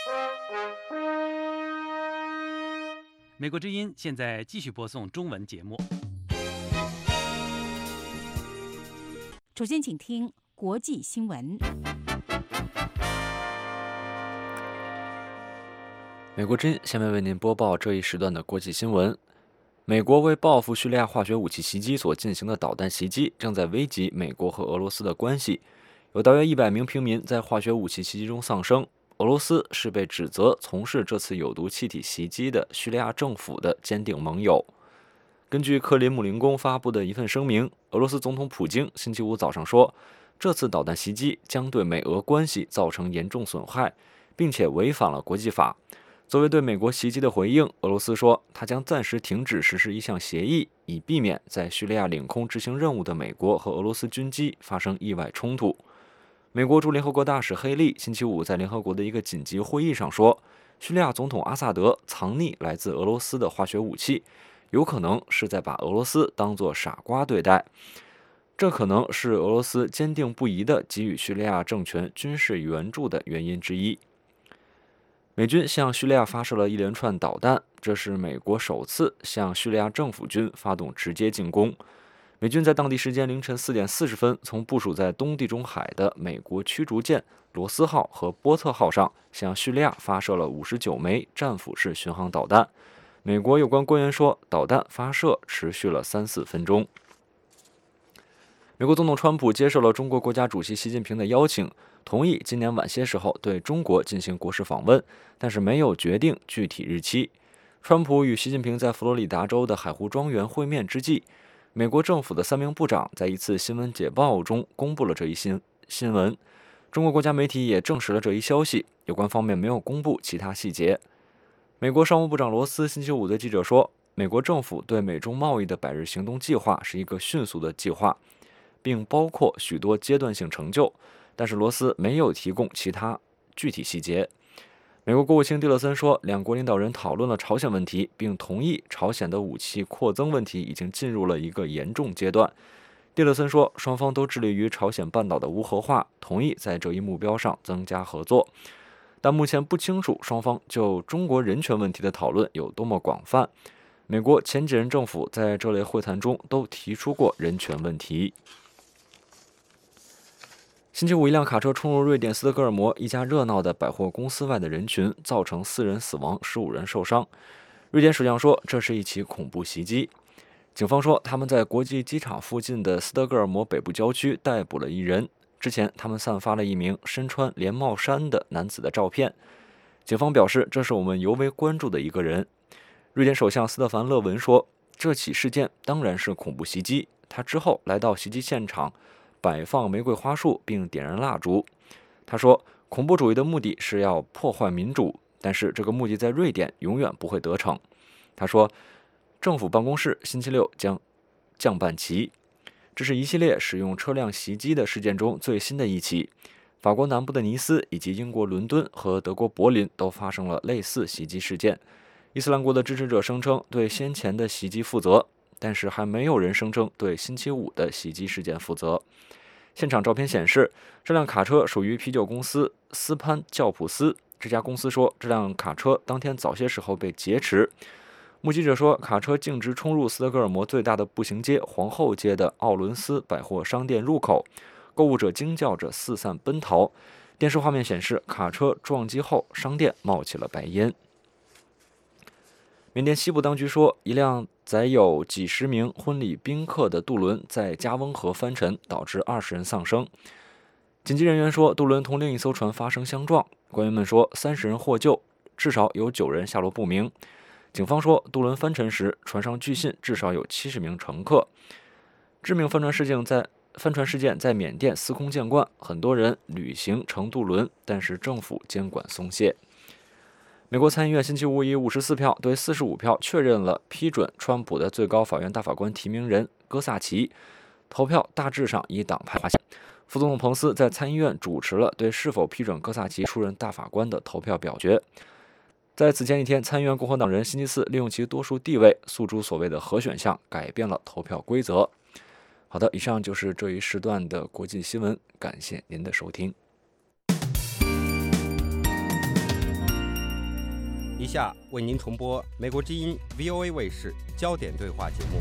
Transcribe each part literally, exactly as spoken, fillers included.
美国之音现在继续播送中文节目。 首先，请听国际新闻。 美国之音下面为您播报这一时段的国际新闻。美国为报复叙利亚化学武器袭击所进行的导弹袭击，正在危及美国和俄罗斯的关系。有大约一百名平民在化学武器袭击中丧生。俄罗斯是被指责从事这次有毒气体袭击的叙利亚政府的坚定盟友。根据克林姆林宫发布的一份声明，俄罗斯总统普京星期五早上说，这次导弹袭击将对美俄关系造成严重损害，并且违反了国际法。作为对美国袭击的回应，俄罗斯说，它将暂时停止实施一项协议，以避免在叙利亚领空执行任务的美国和俄罗斯军机发生意外冲突。美国驻联合国大使黑利星期五在联合国的一个紧急会议上说，叙利亚总统阿萨德藏匿来自俄罗斯的化学武器，有可能是在把俄罗斯当作傻瓜对待。这可能是俄罗斯坚定不移地给予叙利亚政权军事援助的原因之一。美军向叙利亚发射了一连串导弹，这是美国首次向叙利亚政府军发动直接进攻。美军在当地时间凌晨四点四十分，从部署在东地中海的美国驱逐舰罗斯号和波特号上向叙利亚发射了五十九枚战斧式巡航导弹。美国有关官员说，导弹发射持续了三四分钟。美国总统川普接受了中国国家主席习近平的邀请，同意今年晚些时候对中国进行国事访问，但是没有决定具体日期。川普与习近平在佛罗里达州的海湖庄园会面之际，美国政府的三名部长在一次新闻简报中公布了这一新新闻。中国国家媒体也证实了这一消息，有关方面没有公布其他细节。美国商务部长罗斯星期五对记者说，美国政府对美中贸易的百日行动计划是一个迅速的计划，并包括许多阶段性成就，但是罗斯没有提供其他具体细节。美国国务卿蒂勒森说，两国领导人讨论了朝鲜问题，并同意朝鲜的武器扩增问题已经进入了一个严重阶段。蒂勒森说，双方都致力于朝鲜半岛的无核化，同意在这一目标上增加合作。但目前不清楚双方就中国人权问题的讨论有多么广泛。美国前几任政府在这类会谈中都提出过人权问题。星期五，一辆卡车冲入瑞典斯德哥尔摩一家热闹的百货公司外的人群，造成四人死亡，十五人受伤。瑞典首相说，这是一起恐怖袭击。警方说，他们在国际机场附近的斯德哥尔摩北部郊区逮捕了一人。之前，他们散发了一名身穿连帽衫的男子的照片。警方表示，这是我们尤为关注的一个人。瑞典首相斯特凡·勒文说，这起事件当然是恐怖袭击。他之后来到袭击现场，摆放玫瑰花束并点燃蜡烛。他说，恐怖主义的目的是要破坏民主，但是这个目的在瑞典永远不会得逞。他说，政府办公室星期六将降半旗。这是一系列使用车辆袭击的事件中最新的一起。法国南部的尼斯以及英国伦敦和德国柏林都发生了类似袭击事件。伊斯兰国的支持者声称对先前的袭击负责，但是还没有人声称对星期五的袭击事件负责。现场照片显示，这辆卡车属于啤酒公司斯潘教普斯。这家公司说，这辆卡车当天早些时候被劫持。目击者说，卡车径直冲入斯德哥尔摩最大的步行街皇后街的奥伦斯百货商店入口，购物者惊叫着四散奔逃。电视画面显示，卡车撞击后，商店冒起了白烟。缅甸西部当局说，一辆载有几十名婚礼宾客的渡轮在加翁河翻沉，导致二十人丧生。紧急人员说，渡轮同另一艘船发生相撞。官员们说，三十人获救，至少有九人下落不明。警方说，渡轮翻沉时，船上据信至少有七十名乘客。致命帆船事件在帆船事件在缅甸司空见惯，很多人旅行乘渡轮，但是政府监管松懈。美国参议院星期五以五十四票对四十五票确认了批准川普的最高法院大法官提名人戈萨奇。投票大致上以党派划线。副总统彭斯在参议院主持了对是否批准戈萨奇出任大法官的投票表决。在此前一天，参议院共和党人星期四利用其多数地位诉诸所谓的核选项，改变了投票规则。好的，以上就是这一时段的国际新闻，感谢您的收听。 下为您重播美国之音 V O A 卫视焦点对话节目。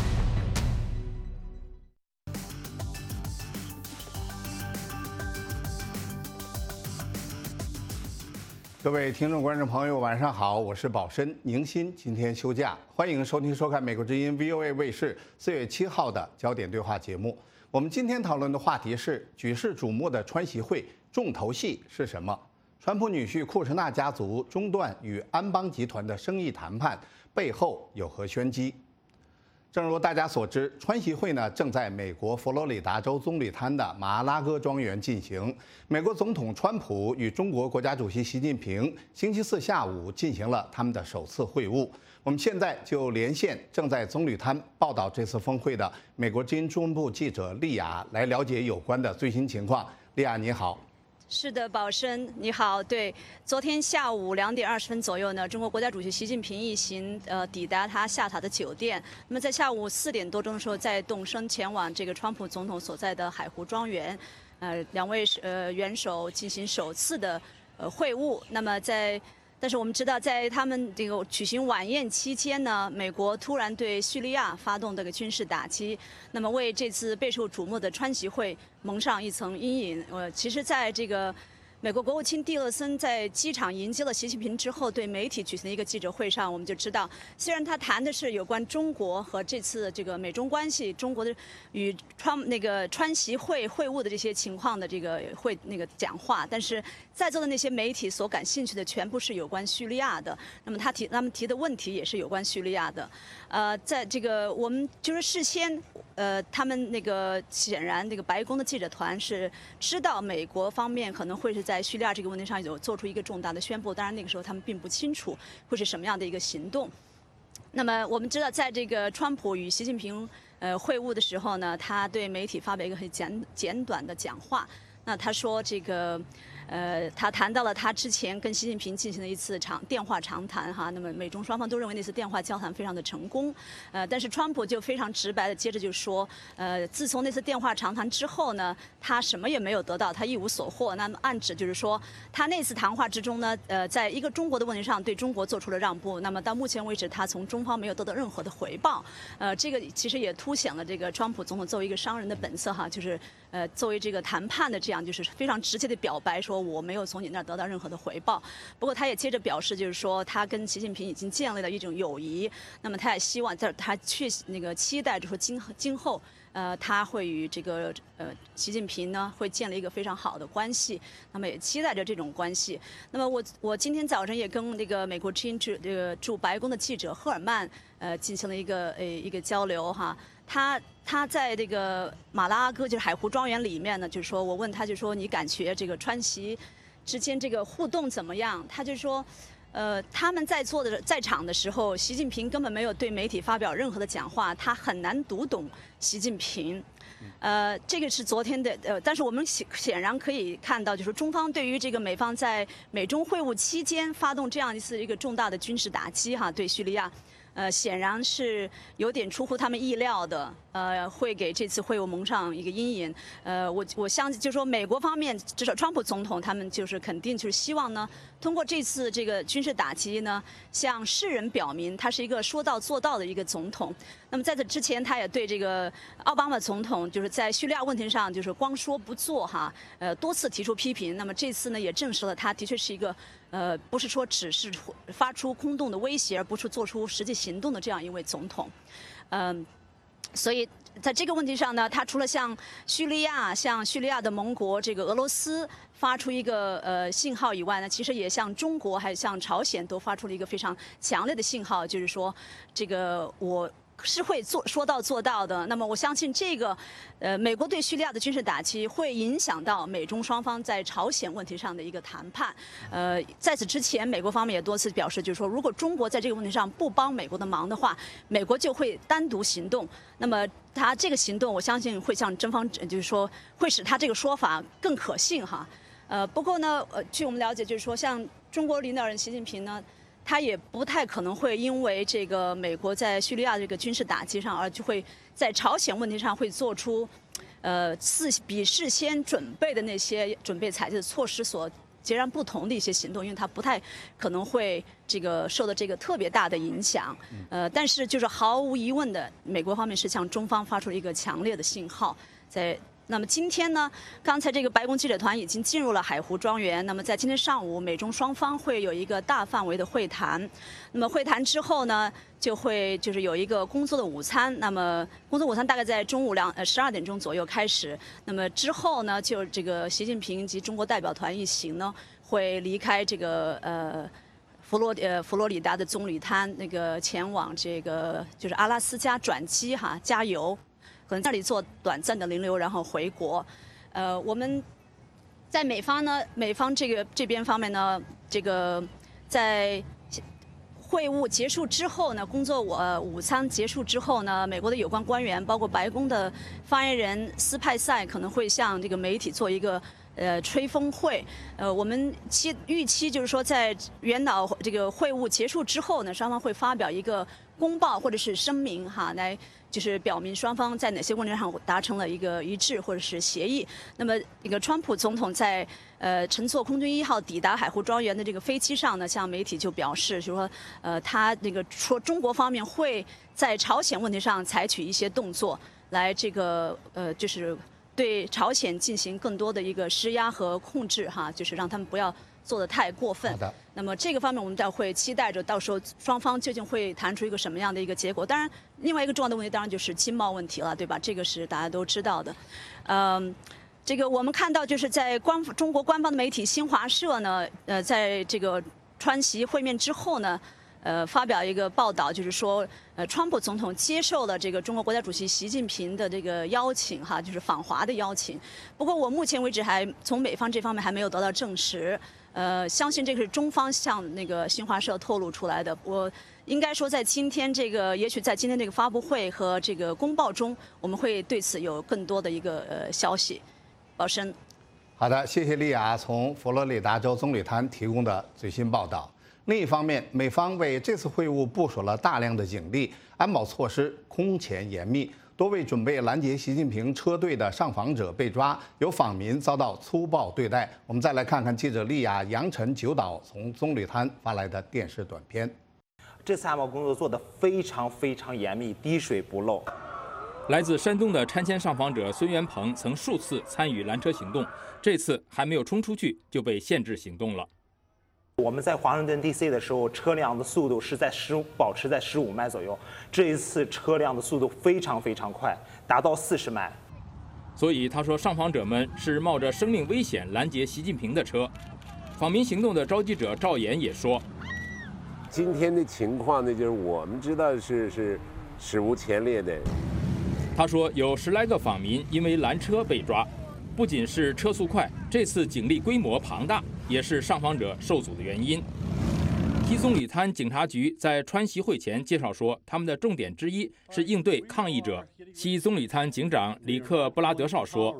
各位听众、观众朋友，晚上好，我是宝申宁鑫，今天休假，欢迎收听收看美国之音 V O A 卫视四月七号的焦点对话节目。我们今天讨论的话题是举世瞩目的川习会重头戏是什么？川普女婿库什纳家族中断与安邦集团的生意谈判背后有何玄机？正如大家所知，川习会呢正在美国佛罗里达州棕榈滩的马阿拉戈庄园进行。美国总统川普与中国国家主席习近平星期四下午进行了他们的首次会晤。我们现在就连线正在棕榈滩报道这次峰会的美国之音中文部记者丽雅，来了解有关的最新情况。丽雅，你好。 是的，宝生你好。对，昨天下午两点二十分左右呢，中国国家主席习近平一行呃抵达他下榻的酒店。那么在下午四点多钟的时候，再动身前往这个川普总统所在的海湖庄园，呃，两位呃元首进行首次的呃会晤。那么在但是我们知道，在他们这个举行晚宴期间呢，美国突然对叙利亚发动这个军事打击，那么为这次备受瞩目的川习会蒙上一层阴影。呃，其实，在这个美国国务卿蒂勒森在机场迎接了习近平之后，对媒体举行的一个记者会上，我们就知道，虽然他谈的是有关中国和这次这个美中关系、中国的与川那个川习会会晤的这些情况的这个会那个讲话，但是在座的那些媒体所感兴趣的全部是有关叙利亚的。那么他提他们提的问题也是有关叙利亚的。呃，在这个我们就是事先，呃，他们那个显然那个白宫的记者团是知道美国方面可能会是在在叙利亚这个问题上有做出一个重大的宣布，当然那个时候他们并不清楚会是什么样的一个行动。那么我们知道，在这个川普与习近平呃会晤的时候呢，他对媒体发表一个很简简短的讲话。那他说这个。呃，他谈到了他之前跟习近平进行的一次长电话长谈哈，那么美中双方都认为那次电话交谈非常的成功，呃，但是川普就非常直白的接着就说，呃，自从那次电话长谈之后呢，他什么也没有得到，他一无所获。那么暗指就是说，他那次谈话之中呢，呃，在一个中国的问题上对中国做出了让步，那么到目前为止，他从中方没有得到任何的回报，呃，这个其实也凸显了这个川普总统作为一个商人的本色哈，就是呃，作为这个谈判的这样就是非常直接的表白说。我没有从你那儿得到任何的回报。不过他也接着表示，就是说他跟习近平已经建立了一种友谊。那么他也希望在他确那个期待，就是说今今后呃他会与这个呃习近平呢会建立一个非常好的关系。那么也期待着这种关系。那么我我今天早晨也跟那个美国之音驻这个驻白宫的记者赫尔曼呃进行了一个呃一个交流哈。他他在这个马拉戈就是海湖庄园里面呢，就是说我问他就说你感觉这个川习之间这个互动怎么样？他就说，呃，他们在座的在场的时候，习近平根本没有对媒体发表任何的讲话，他很难读懂习近平。呃，这个是昨天的呃，但是我们显显然可以看到，就是中方对于这个美方在美中会晤期间发动这样一次一个重大的军事打击哈，对叙利亚。呃，显然是有点出乎他们意料的，呃，会给这次会晤蒙上一个阴影。呃，我我相信，就是说美国方面，至少川普总统他们就是肯定就是希望呢，通过这次这个军事打击呢，向世人表明他是一个说到做到的一个总统。那么在此之前，他也对这个奥巴马总统就是在叙利亚问题上就是光说不做哈，呃，多次提出批评。那么这次呢，也证实了他的确是一个。呃，不是说只是发出空洞的威胁，而不是做出实际行动的这样一位总统，嗯、呃，所以在这个问题上呢，他除了向叙利亚、向叙利亚的盟国这个俄罗斯发出一个呃信号以外呢，其实也向中国还有向朝鲜都发出了一个非常强烈的信号，就是说，这个我。是会做说到做到的。那么我相信这个，呃，美国对叙利亚的军事打击会影响到美中双方在朝鲜问题上的一个谈判。呃，在此之前，美国方面也多次表示，就是说，如果中国在这个问题上不帮美国的忙的话，美国就会单独行动。那么他这个行动，我相信会向中方，就是说，会使他这个说法更可信哈。呃，不过呢，呃，据我们了解，就是说，像中国领导人习近平呢。他也不太可能会因为这个美国在叙利亚这个军事打击上，而就会在朝鲜问题上会做出，呃，事比事先准备的那些准备采取的措施所截然不同的一些行动，因为它不太可能会这个受到这个特别大的影响。呃，但是就是毫无疑问的，美国方面是向中方发出了一个强烈的信号，在。那么今天呢，刚才这个白宫记者团已经进入了海湖庄园。那么在今天上午，美中双方会有一个大范围的会谈。那么会谈之后呢，就会就是有一个工作的午餐。那么工作午餐大概在中午两呃十二点钟左右开始。那么之后呢，就这个习近平及中国代表团一行呢，会离开这个呃。佛罗呃佛罗里达的棕榈滩，那个前往这个就是阿拉斯加转机哈加油，可能在这里做短暂的停留，然后回国。呃，我们在美方呢，美方这个这边方面呢，这个在会晤结束之后呢，工作我、呃、午餐结束之后呢，美国的有关官员，包括白宫的发言人斯派塞，可能会向这个媒体做一个。呃，吹风会，呃，我们期预期就是说，在元老这个会晤结束之后呢，双方会发表一个公报或者是声明哈，来就是表明双方在哪些问题上达成了一个一致或者是协议。那么，那个川普总统在呃乘坐空军一号抵达海湖庄园的这个飞机上呢，向媒体就表示，就是说，呃，他那个说中国方面会在朝鲜问题上采取一些动作，来这个呃就是。对朝鲜进行更多的一个施压和控制，哈，就是让他们不要做得太过分。 好的。 那么这个方面，我们待会期待着，到时候双方究竟会谈出一个什么样的一个结果。当然，另外一个重要的问题，当然就是经贸问题了，对吧？这个是大家都知道的。嗯，这个我们看到就是在官中国官方的媒体新华社呢，呃，在这个川习会面之后呢。呃，发表一个报道，就是说，呃，川普总统接受了这个中国国家主席习近平的这个邀请，哈，就是访华的邀请。不过，我目前为止还从美方这方面还没有得到证实。呃，相信这个是中方向那个新华社透露出来的。我应该说，在今天这个，也许在今天这个发布会和这个公报中，我们会对此有更多的一个呃消息。宝生， 好的，谢谢丽雅从佛罗里达州棕榈滩提供的最新报道。另一方面，美方为这次会晤部署了大量的警力，安保措施空前严密，多位准备拦截习近平车队的上访者被抓，有访民遭到粗暴对待。我们再来看看记者丽雅、杨晨、九岛从棕榈滩发来的电视短片。 这次安保工作做得非常非常严密，滴水不漏。 来自山东的拆迁上访者孙元鹏曾数次参与拦车行动，这次还没有冲出去就被限制行动了。 我们在华盛顿 D C 的时候，车辆的速度是在十保持在十五迈左右。这一次车辆的速度非常非常快，达到四十迈。 所以他说，上访者们是冒着生命危险拦截习近平的车。访民行动的召集者赵岩也说， 今天的情况呢，就是我们知道是是史无前例的。 他说，有十来个访民因为拦车被抓。不仅是车速快，这次警力规模庞大，也是上访者受阻的原因。西棕榈滩警察局在川习会前介绍说，他们的重点之一是应对抗议者。西棕榈滩警长里克·布拉德绍说，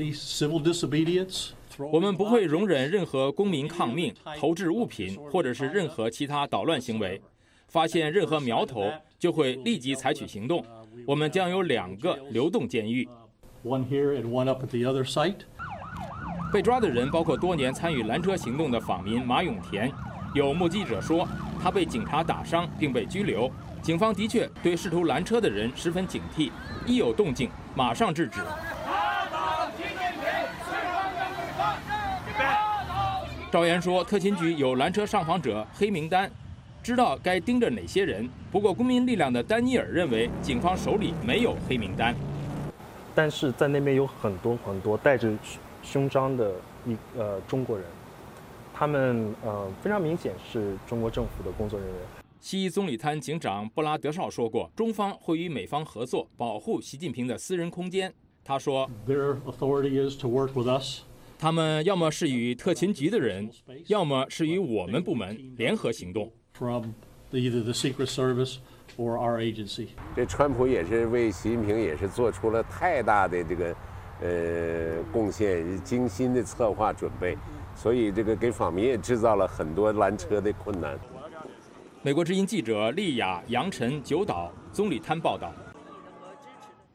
我们不会容忍任何公民抗命、投掷物品或者是任何其他捣乱行为。发现任何苗头，就会立即采取行动。我们将有两个流动监狱。 One here and one up at the other site. 被抓的人包括多年参与拦车行动的访民马永田。有目击者说，他被警察打伤并被拘留。警方的确对试图拦车的人十分警惕，一有动静马上制止。赵岩说，特勤局有拦车上访者黑名单，知道该盯着哪些人。不过，公民力量的丹尼尔认为，警方手里没有黑名单。 但是在那边有很多很多带着胸章的一呃中国人，他们呃非常明显是中国政府的工作人员。 西棕榈滩警长布拉德绍说过，中方会与美方合作，保护习近平的私人空间。他说 ，Their authority is to work with us. 他们要么是与特勤局的人，要么是与我们部门联合行动。 From either the Secret Service or our agency. 这川普也是为习近平也是做出了太大的这个呃贡献，精心的策划准备，所以这个给访民也制造了很多拦车的困难。 美国之音记者丽雅、杨晨、九岛，棕榈滩报道。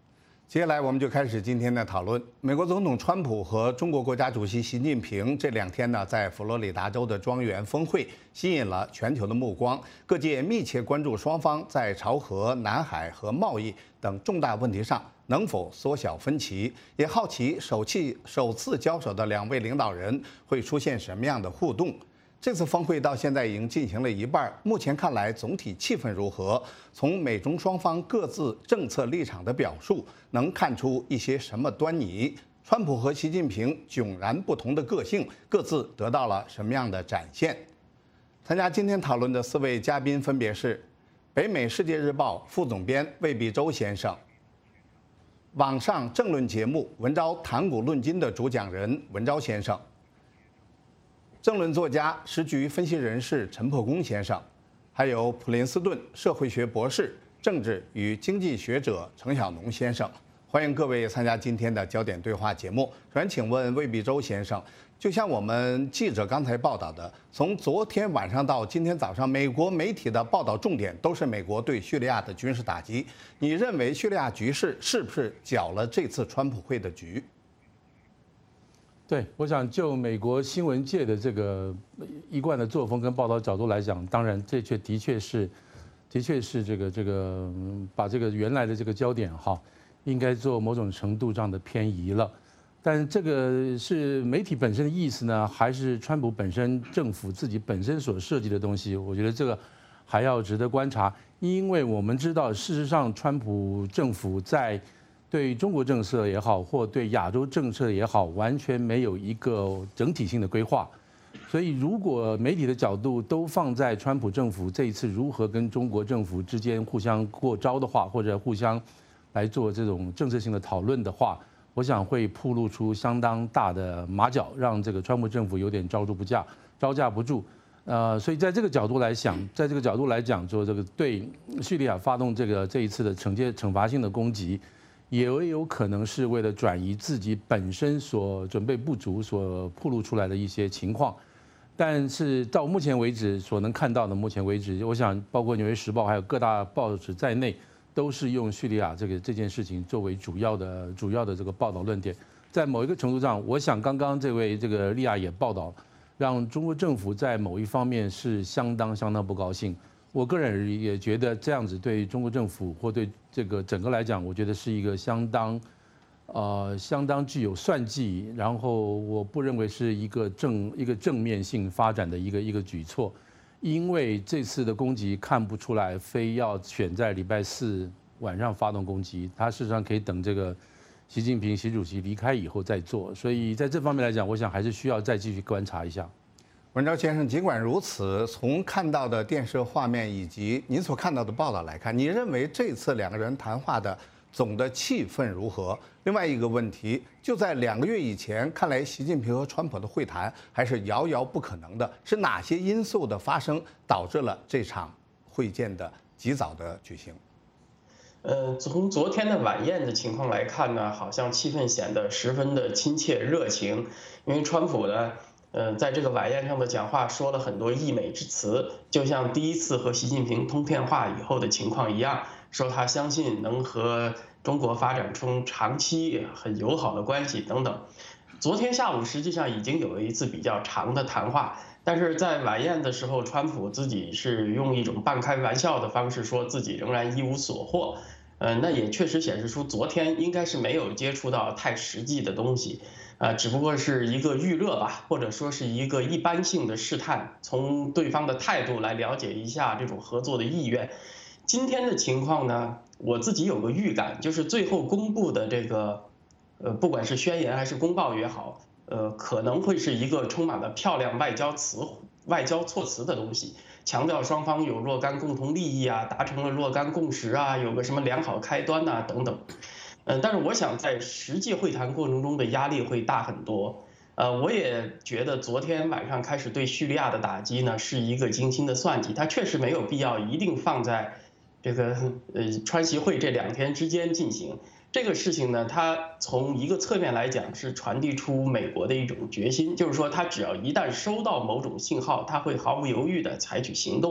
接下来我们就开始今天的讨论。美国总统川普和中国国家主席习近平这两天呢，在佛罗里达州的庄园峰会吸引了全球的目光，各界密切关注双方在朝核、南海和贸易等重大问题上能否缩小分歧，也好奇首期首次交手的两位领导人会出现什么样的互动。这次峰会到现在已经进行了一半，目前看来总体气氛如何？从美中双方各自政策立场的表述，能看出一些什么端倪？川普和习近平迥然不同的个性，各自得到了什么样的展现？参加今天讨论的四位嘉宾分别是北美世界日报副总编魏必洲先生，网上政论节目文昭谈古论今的主讲人文昭先生，政论作家、时局分析人士陈破公先生，还有普林斯顿社会学博士、政治与经济学者程晓农先生。欢迎各位参加今天的焦点对话节目。首先，请问魏必洲先生，就像我们记者刚才报道的，从昨天晚上到今天早上，美国媒体的报道重点都是美国对叙利亚的军事打击。你认为叙利亚局势是不是搅了这次川普会的局？ 对，我想就美国新闻界的这个一贯的作风跟报道角度来讲，当然这却的确是，的确是这个这个把这个原来的这个焦点哈，应该做某种程度上的偏移了。但这个是媒体本身的意思呢，还是川普本身政府自己本身所设计的东西？我觉得这个还要值得观察，因为我们知道，事实上川普政府在对中国政策也好，或对亚洲政策也好，完全没有一个整体性的规划。所以，如果媒体的角度都放在川普政府这一次如何跟中国政府之间互相过招的话，或者互相来做这种政策性的讨论的话，我想会暴露出相当大的马脚，让这个川普政府有点招住不架、招架不住。呃，所以在这个角度来想，在这个角度来讲，说这个对叙利亚发动这个这一次的惩戒惩罚性的攻击，也有可能是为了转移自己本身所准备不足所暴露出来的一些情况。但是到目前为止所能看到的，目前为止，我想包括《纽约时报》还有各大报纸在内，都是用叙利亚这个这件事情作为主要的主要的这个报道论点。在某一个程度上，我想刚刚这位这个利亚也报道，让中国政府在某一方面是相当相当不高兴。我个人也觉得这样子对中国政府或对这个整个来讲，我觉得是一个相当，呃，相当具有算计，然后我不认为是一个正一个正面性发展的一个一个举措，因为这次的攻击看不出来非要选在礼拜四晚上发动攻击，他事实上可以等这个习近平习主席离开以后再做，所以在这方面来讲，我想还是需要再继续观察一下。 文昭先生，尽管如此，从看到的电视画面以及您所看到的报道来看，你认为这次两个人谈话的总的气氛如何？另外一个问题，就在两个月以前，看来习近平和川普的会谈还是遥遥不可能的，是哪些因素的发生导致了这场会见的及早的举行？ 呃，从昨天的晚宴的情况来看呢，好像气氛显得十分的亲切热情，因为川普呢。呃，在这个晚宴上的讲话说了很多溢美之词，就像第一次和习近平通电话以后的情况一样，说他相信能和中国发展出长期很友好的关系等等。昨天下午实际上已经有了一次比较长的谈话，但是在晚宴的时候，川普自己是用一种半开玩笑的方式说自己仍然一无所获。呃，那也确实显示出昨天应该是没有接触到太实际的东西。呃，只不过是一个预热吧，或者说是一个一般性的试探，从对方的态度来了解一下这种合作的意愿。今天的情况呢，我自己有个预感，就是最后公布的这个，呃，不管是宣言还是公报也好，呃，可能会是一个充满了漂亮外交词、外交措辞的东西，强调双方有若干共同利益啊，达成了若干共识啊，有个什么良好开端呐、啊、等等。嗯，但是我想在实际会谈过程中的压力会大很多。呃，我也觉得昨天晚上开始对叙利亚的打击呢是一个精心的算计，它确实没有必要一定放在这个呃川习会这两天之间进行。这个事情呢，它从一个侧面来讲是传递出美国的一种决心，就是说它只要一旦收到某种信号，它会毫不犹豫地采取行动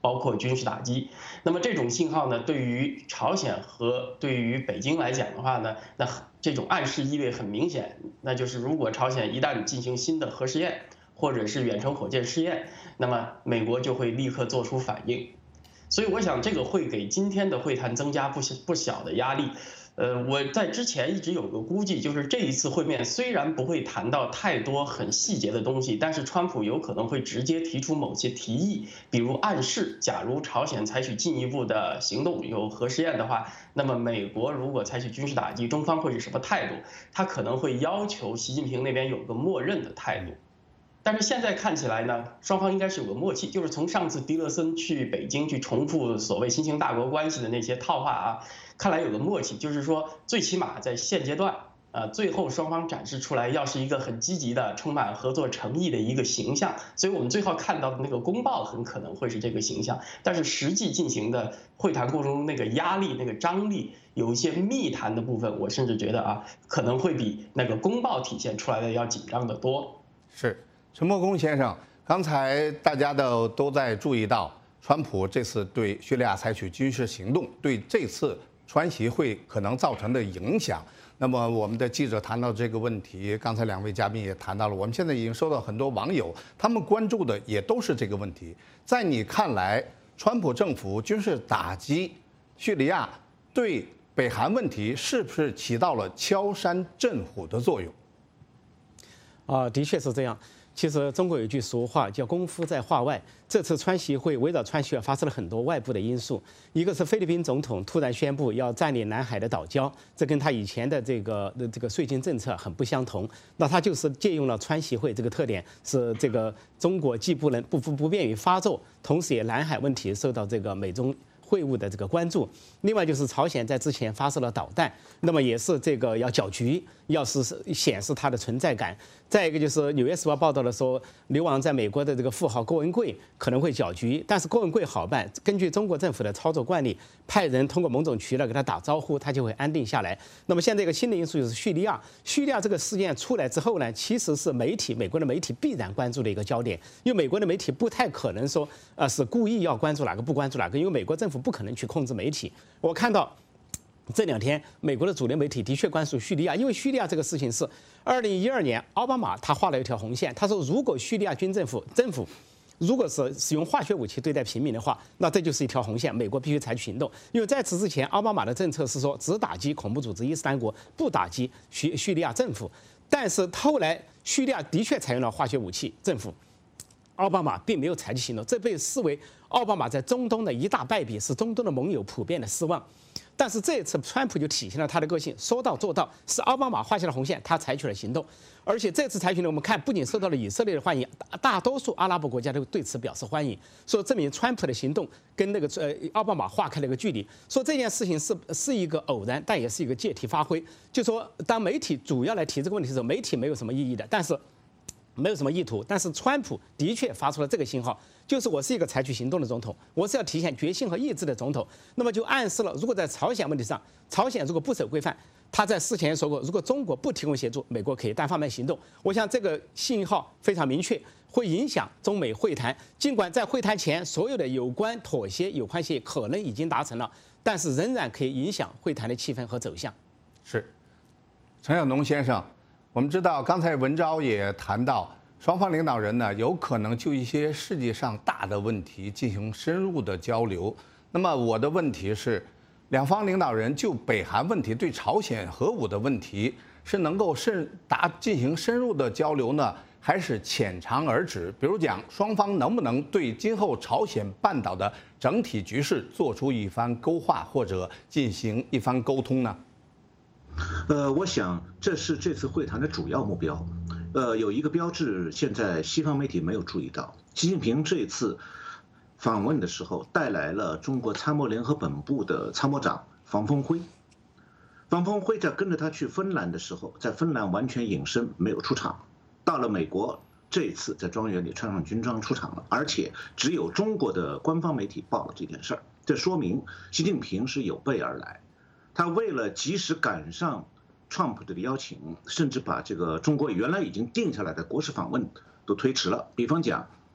包括军事打击。那么这种信号呢，对于朝鲜和对于北京来讲的话呢，那这种暗示意味很明显，那就是如果朝鲜一旦进行新的核试验或者是远程火箭试验，那么美国就会立刻做出反应。所以我想这个会给今天的会谈增加不小不小的压力。呃，我在之前一直有个估计，就是这一次会面虽然不会谈到太多很细节的东西，但是川普有可能会直接提出某些提议，比如暗示，假如朝鲜采取进一步的行动，有核试验的话，那么美国如果采取军事打击，中方会是什么态度？他可能会要求习近平那边有个默认的态度。但是现在看起来呢，双方应该是有个默契，就是从上次狄勒森去北京去重复所谓新型大国关系的那些套话啊，看来有个默契，就是说最起码在现阶段，呃，最后双方展示出来要是一个很积极的、充满合作诚意的一个形象，所以我们最后看到的那个公报很可能会是这个形象，但是实际进行的会谈过程中那个压力、那个张力，有一些密谈的部分，我甚至觉得啊，可能会比那个公报体现出来的要紧张得多。 是。陈默公先生，刚才大家都都在注意到，川普这次对叙利亚采取军事行动，对这次川习会可能造成的影响。那么我们的记者谈到这个问题，刚才两位嘉宾也谈到了，我们现在已经收到很多网友，他们关注的也都是这个问题。在你看来，川普政府军事打击叙利亚，对北韩问题是不是起到了敲山震虎的作用？ 啊，的确是这样。其实中国有句俗话叫“功夫在话外”。这次川习会围绕川习会发生了很多外部的因素，一个是菲律宾总统突然宣布要占领南海的岛礁，这跟他以前的这个这个税金政策很不相同。那他就是借用了川习会这个特点，是这个中国既不能不不不便于发作，同时也南海问题受到这个美中会晤的这个关注。另外就是朝鲜在之前发射了导弹，那么也是这个要搅局，要是显示它的存在感。再一个就是《纽约时报》报道的说，流亡在美国的这个富豪郭文贵可能会搅局，但是郭文贵好办，根据中国政府的操作惯例，派人通过某种渠道给他打招呼，他就会安定下来。那么现在一个新的因素就是叙利亚，叙利亚这个事件出来之后呢，其实是媒体美国的媒体必然关注的一个焦点，因为美国的媒体不太可能说呃是故意要关注哪个不关注哪个，因为美国政府不可能去控制媒体。我看到这两天美国的主流媒体的确关注叙利亚，因为叙利亚这个事情是二零一二年奥巴马他画了一条红线，他说如果叙利亚军政府政府如果是使用化学武器对待平民的话，那这就是一条红线，美国必须采取行动。因为在此之前，奥巴马的政策是说只打击恐怖组织伊斯兰国，不打击叙叙利亚政府。但是后来叙利亚的确采用了化学武器，政府奥巴马并没有采取行动，这被视为奥巴马在中东的一大败笔，使中东的盟友普遍的失望。但是这一次，川普就体现了他的个性，说到做到，是奥巴马画下了红线，他采取了行动。而且这次采取呢，我们看不仅受到了以色列的欢迎，大多数阿拉伯国家都对此表示欢迎，说证明川普的行动跟那个呃奥巴马划开了一个距离。说这件事情是是一个偶然，但也是一个借题发挥。就说当媒体主要来提这个问题的时候，媒体没有什么意义的，但是没有什么意图，但是川普的确发出了这个信号，就是我是一个采取行动的总统，我是要体现决心和意志的总统。那么就暗示了，如果在朝鲜问题上，朝鲜如果不守规范，他在事前说过，如果中国不提供协助，美国可以单方面行动。我想这个信号非常明确，会影响中美会谈。尽管在会谈前，所有的有关妥协、有关协议可能已经达成了，但是仍然可以影响会谈的气氛和走向。 是，陈晓农先生。我们知道，刚才文昭也谈到，双方领导人呢有可能就一些世界上大的问题进行深入的交流。那么我的问题是，两方领导人就北韩问题、对朝鲜核武的问题，是能够深达进行深入的交流呢，还是浅尝而止？比如讲，双方能不能对今后朝鲜半岛的整体局势做出一番勾画，或者进行一番沟通呢？ 呃，我想这是这次会谈的主要目标。呃，有一个标志，现在西方媒体没有注意到，习近平这次访问的时候带来了中国参谋联合本部的参谋长房峰辉。房峰辉在跟着他去芬兰的时候，在芬兰完全隐身，没有出场。到了美国，这一次在庄园里穿上军装出场了，而且只有中国的官方媒体报了这件事儿。这说明习近平是有备而来。他为了及时赶上川普的邀请，甚至把这个中国原来已经定下来的国事访问都推迟了。比方讲，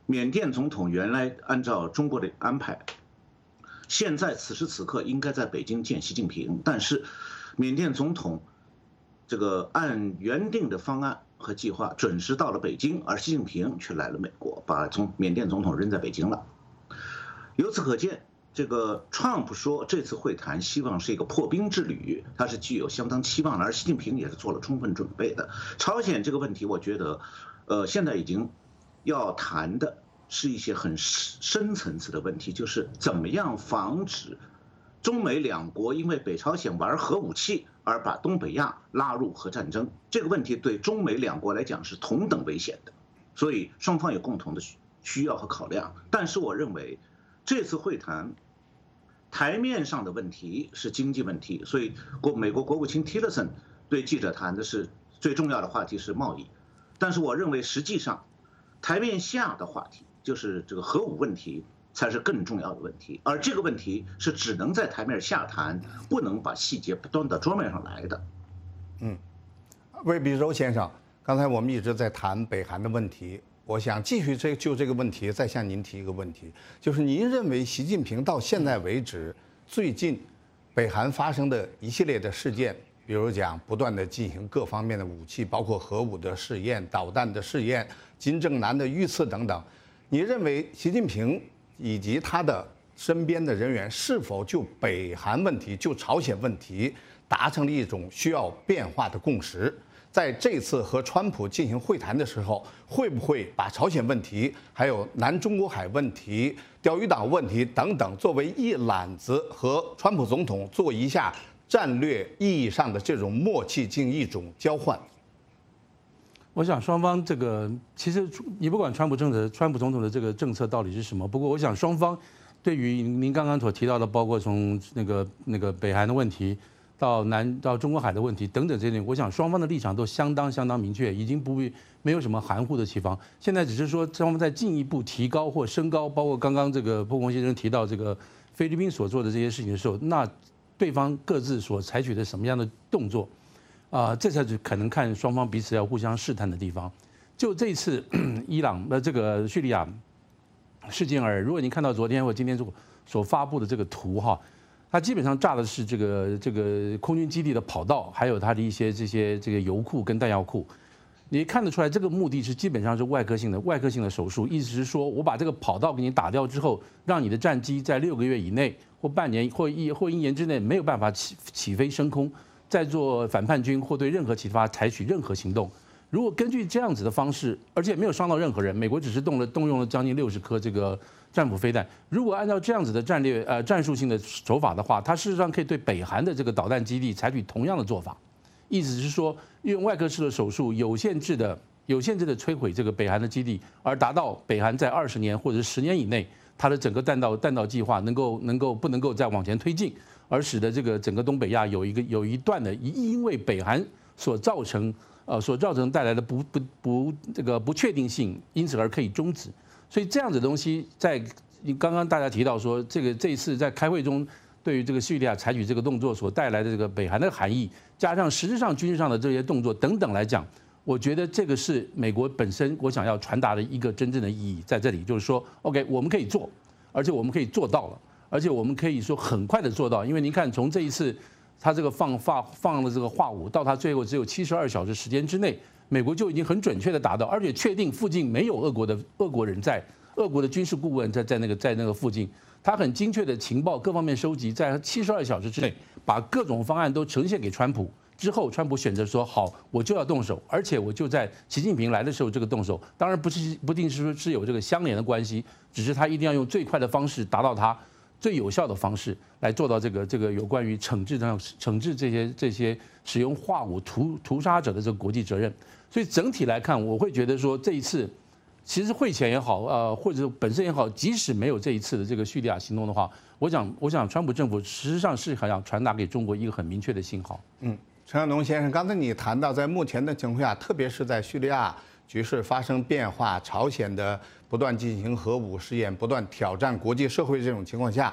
缅甸总统原来按照中国的安排，现在此时此刻应该在北京见习近平，但是缅甸总统这个按原定的方案和计划准时到了北京，而习近平却来了美国，把从缅甸总统扔在北京了。由此可见，这个 Trump 说这次会谈希望是一个破冰之旅，他是具有相当期望的，而习近平也是做了充分准备的。朝鲜这个问题，我觉得，呃，现在已经要谈的是一些很深层次的问题，就是怎么样防止中美两国因为北朝鲜玩核武器而把东北亚拉入核战争。这个问题对中美两国来讲是同等危险的，所以双方有共同的需要和考量。但是我认为这次会谈台面上的问题是经济问题，所以国美国国务卿 Tillerson 对记者谈的是最重要的话题是贸易。但是我认为实际上台面下的话题就是这个核武问题才是更重要的问题，而这个问题是只能在台面下谈，不能把细节端到桌面上来的。 嗯，魏必洲先生，刚才我们一直在谈北韩的问题，我想继续这就这个问题再向您提一个问题，就是您认为习近平到现在为止，最近北韩发生的一系列的事件，比如讲不断的进行各方面的武器，包括核武的试验、导弹的试验、金正男的遇刺等等，你认为习近平以及他的身边的人员是否就北韩问题、就朝鲜问题达成了一种需要变化的共识？在这次和川普进行会谈的时候，会不会把朝鲜问题、还有南中国海问题、钓鱼岛问题等等作为一揽子，和川普总统做一下战略意义上的这种默契，进行一种交换？ 我想双方这个其实你不管川普政策、川普总统的这个政策到底是什么，不过我想双方对于您刚刚所提到的，包括从那个那个北韩的问题到南到中国海的问题等等这些，我想双方的立场都相当相当明确，已经不没有什么含糊的地方。现在只是说双方在进一步提高或升高，包括刚刚这个波鸿先生提到这个菲律宾所做的这些事情的时候，那对方各自所采取的什么样的动作？啊、呃，这才是可能看双方彼此要互相试探的地方。就这次伊朗的这个叙利亚事件而言，如果您看到昨天或今天所所发布的这个图哈，它基本上炸的是这个这个空军基地的跑道，还有它的一些这些这个油库跟弹药库。你看得出来，这个目的是基本上是外科性的外科性的手术，意思是说我把这个跑道给你打掉之后，让你的战机在六个月以内或半年或一或一年之内没有办法起起飞升空。在做反叛军或对任何启发采取任何行动，如果根据这样子的方式，而且没有伤到任何人，美国只是动了动用了将近六十颗这个战斧飞弹。如果按照这样子的战略呃战术性的手法的话，它事实上可以对北韩的这个导弹基地采取同样的做法，意思是说用外科式的手术有限制的有限制的摧毁这个北韩的基地，而达到北韩在二十年或者十年以内，它的整个弹道弹道计划能够能够不能够再往前推进。而使得这个整个东北亚有一个有一段的因为北韩所造成呃所造成带来的不不不这个不确定性，因此而可以终止。所以这样子的东西，在刚刚大家提到说，这个这一次在开会中对于这个叙利亚采取这个动作所带来的这个北韩的含义，加上实质上军事上的这些动作等等来讲，我觉得这个是美国本身我想要传达的一个真正的意义在这里，就是说 ，OK， 我们可以做，而且我们可以做到了。而且我们可以说很快的做到，因为您看，从这一次他这个放放放了这个化武，到他最后只有七十二小时时间之内，美国就已经很准确的达到，而且确定附近没有俄国的俄国人在，俄国的军事顾问在在那个在那个附近，他很精确的情报各方面收集，在七十二小时之内把各种方案都呈现给川普。之后，川普选择说好，我就要动手，而且我就在习近平来的时候这个动手。当然不是不定是说是有这个相连的关系，只是他一定要用最快的方式达到他。最有效的方式来做到这个这个有关于惩治上惩治这些这些使用化武屠屠杀者的这个国际责任，所以整体来看，我会觉得说这一次其实会前也好，呃或者本身也好，即使没有这一次的这个叙利亚行动的话，我想我想川普政府实际上是还想传达给中国一个很明确的信号。 嗯，陈晓农先生，刚才你谈到在目前的情况下，特别是在叙利亚局势发生变化，朝鲜的不断进行核武试验，不断挑战国际社会这种情况下，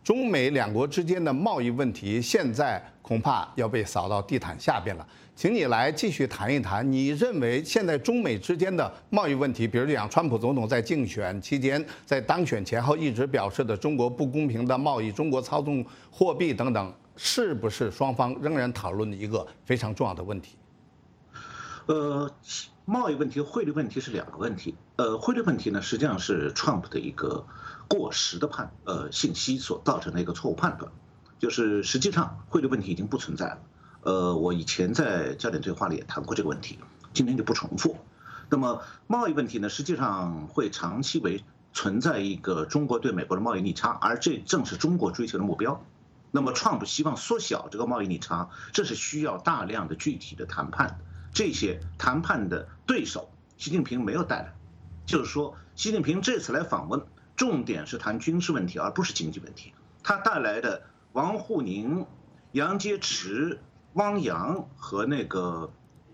中美两国之间的贸易问题现在恐怕要被扫到地毯下边了。请你来继续谈一谈，你认为现在中美之间的贸易问题，比如讲川普总统在竞选期间、在当选前后一直表示的中国不公平的贸易、中国操纵货币等等，是不是双方仍然讨论的一个非常重要的问题？ 呃，贸易问题、汇率问题是两个问题。呃，汇率问题呢，实际上是 Trump 的一个过时的判呃信息所造成的一个错误判断，就是实际上汇率问题已经不存在了。呃，我以前在焦点对话里也谈过这个问题，今天就不重复。那么贸易问题呢，实际上会长期为存在一个中国对美国的贸易逆差，而这正是中国追求的目标。那么 Trump 希望缩小这个贸易逆差，这是需要大量的具体的谈判，这些谈判的对手习近平没有带来，就是说习近平这次来访问，重点是谈军事问题，而不是经济问题。他带来的王沪宁、杨洁篪、汪洋和那个，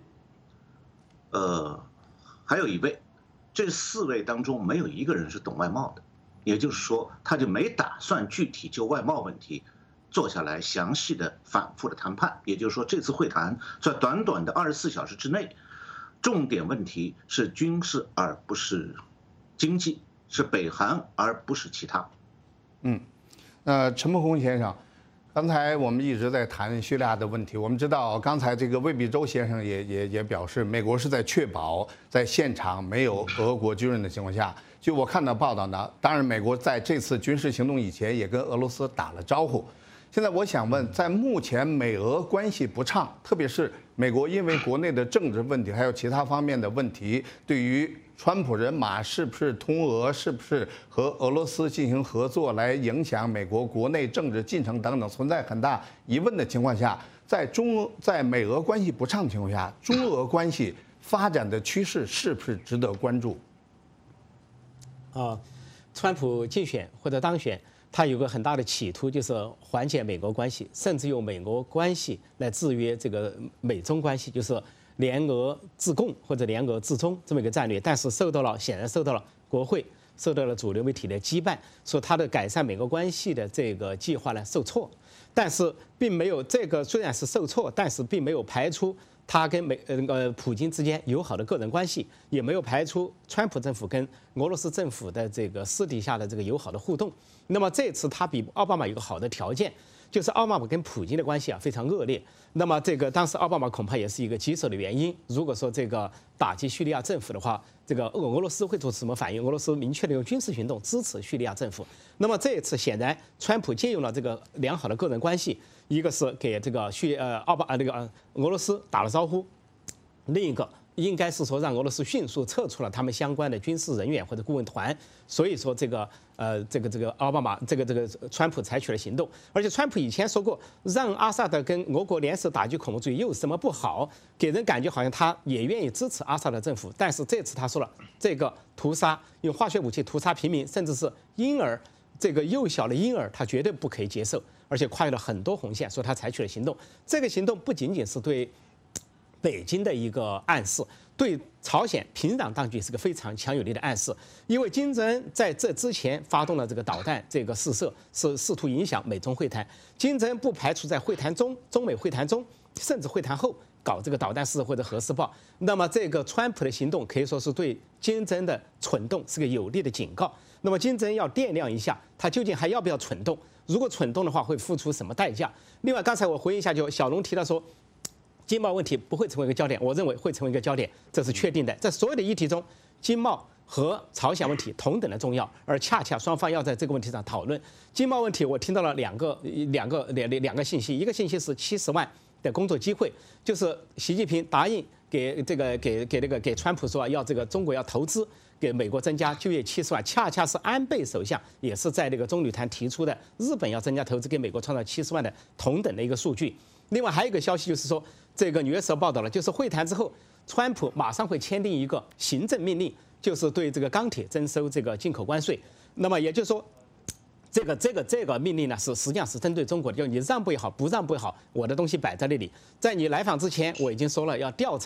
呃，还有一位，这四位当中没有一个人是懂外贸的，也就是说，他就没打算具体就外贸问题坐下来详细的、反复的谈判。也就是说，这次会谈在短短的二十四小时之内，重点问题是军事而不是经济，是北韩而不是其他。 嗯，呃，陈慕红先生。刚才我们一直在谈叙利亚的问题，我们知道刚才这个魏必洲先生也也也表示，美国是在确保在现场没有俄国军人的情况下，就我看到报道呢，当然美国在这次军事行动以前也跟俄罗斯打了招呼。现在我想问，在目前美俄关系不畅，特别是美国因为国内的政治问题还有其他方面的问题，对于川普人马是不是通俄，是不是和俄罗斯进行合作来影响美国国内政治进程等等，存在很大疑问的情况下，在中在美俄关系不畅的情况下，中俄关系发展的趋势是不是值得关注？ 啊，川普竞选或者当选，他有个很大的企图，就是缓解美国关系，甚至用美国关系来制约这个美中关系，就是联俄制共或者联俄制中这么一个战略。但是受到了显然受到了国会、受到了主流媒体的羁绊，说他的改善美国关系的这个计划呢受挫。但是并没有这个虽然是受挫，但是并没有排除他跟美呃呃普京之间友好的个人关系，也没有排除川普政府跟俄罗斯政府的这个私底下的这个友好的互动。那么这次他比奥巴马有个好的条件，就是奥巴马跟普京的关系啊非常恶劣。那么这个当时奥巴马恐怕也是一个棘手的原因。如果说这个打击叙利亚政府的话，这个俄俄罗斯会做什么反应？俄罗斯明确的用军事行动支持叙利亚政府。那么这一次显然川普借用了这个良好的个人关系，一个是给这个叙呃奥巴呃那个呃俄罗斯打了招呼，另一个应该是说让俄罗斯迅速撤出了他们相关的军事人员或者顾问团。所以说这个呃这个这个奥巴马这个这个川普采取了行动。而且川普以前说过，让阿萨德跟俄国联手打击恐怖主义有什么不好，给人感觉好像他也愿意支持阿萨德政府。但是这次他说了，这个屠杀用化学武器屠杀平民，甚至是婴儿，这个幼小的婴儿，他绝对不可以接受，而且跨越了很多红线，说他采取了行动。这个行动不仅仅是对北京的一个暗示，对朝鲜平壤当局是个非常强有力的暗示。因为金正恩在这之前发动了这个导弹这个试射，是试图影响美中会谈。金正恩不排除在会谈中、中美会谈中，甚至会谈后搞这个导弹试射或者核试爆。那么这个川普的行动可以说是对金正恩的蠢动是个有力的警告。那么金正恩要掂量一下，他究竟还要不要蠢动？如果蠢动的话，会付出什么代价？另外，刚才我回应一下，就小龙提到说，经贸问题不会成为一个焦点，我认为会成为一个焦点，这是确定的。在所有的议题中，经贸和朝鲜问题同等的重要，而恰恰双方要在这个问题上讨论。经贸问题，我听到了两个两个两两个信息，一个信息是七十万的工作机会，就是习近平答应给这个给给那个给川普说要这个中国要投资给美国增加就业七十万，恰恰是安倍首相也是在那个中旅谈提出的，日本要增加投资给美国创造七十万的同等的一个数据。另外还有一个消息就是说，这个《纽约时报》报道了，就是会谈之后，川普马上会签订一个行政命令，就是对这个钢铁征收这个进口关税。那么也就是说，这个这个这个命令呢，是实际上是针对中国的，就你让步也好，不让步也好，我的东西摆在那里。在你来访之前，我已经说了要调查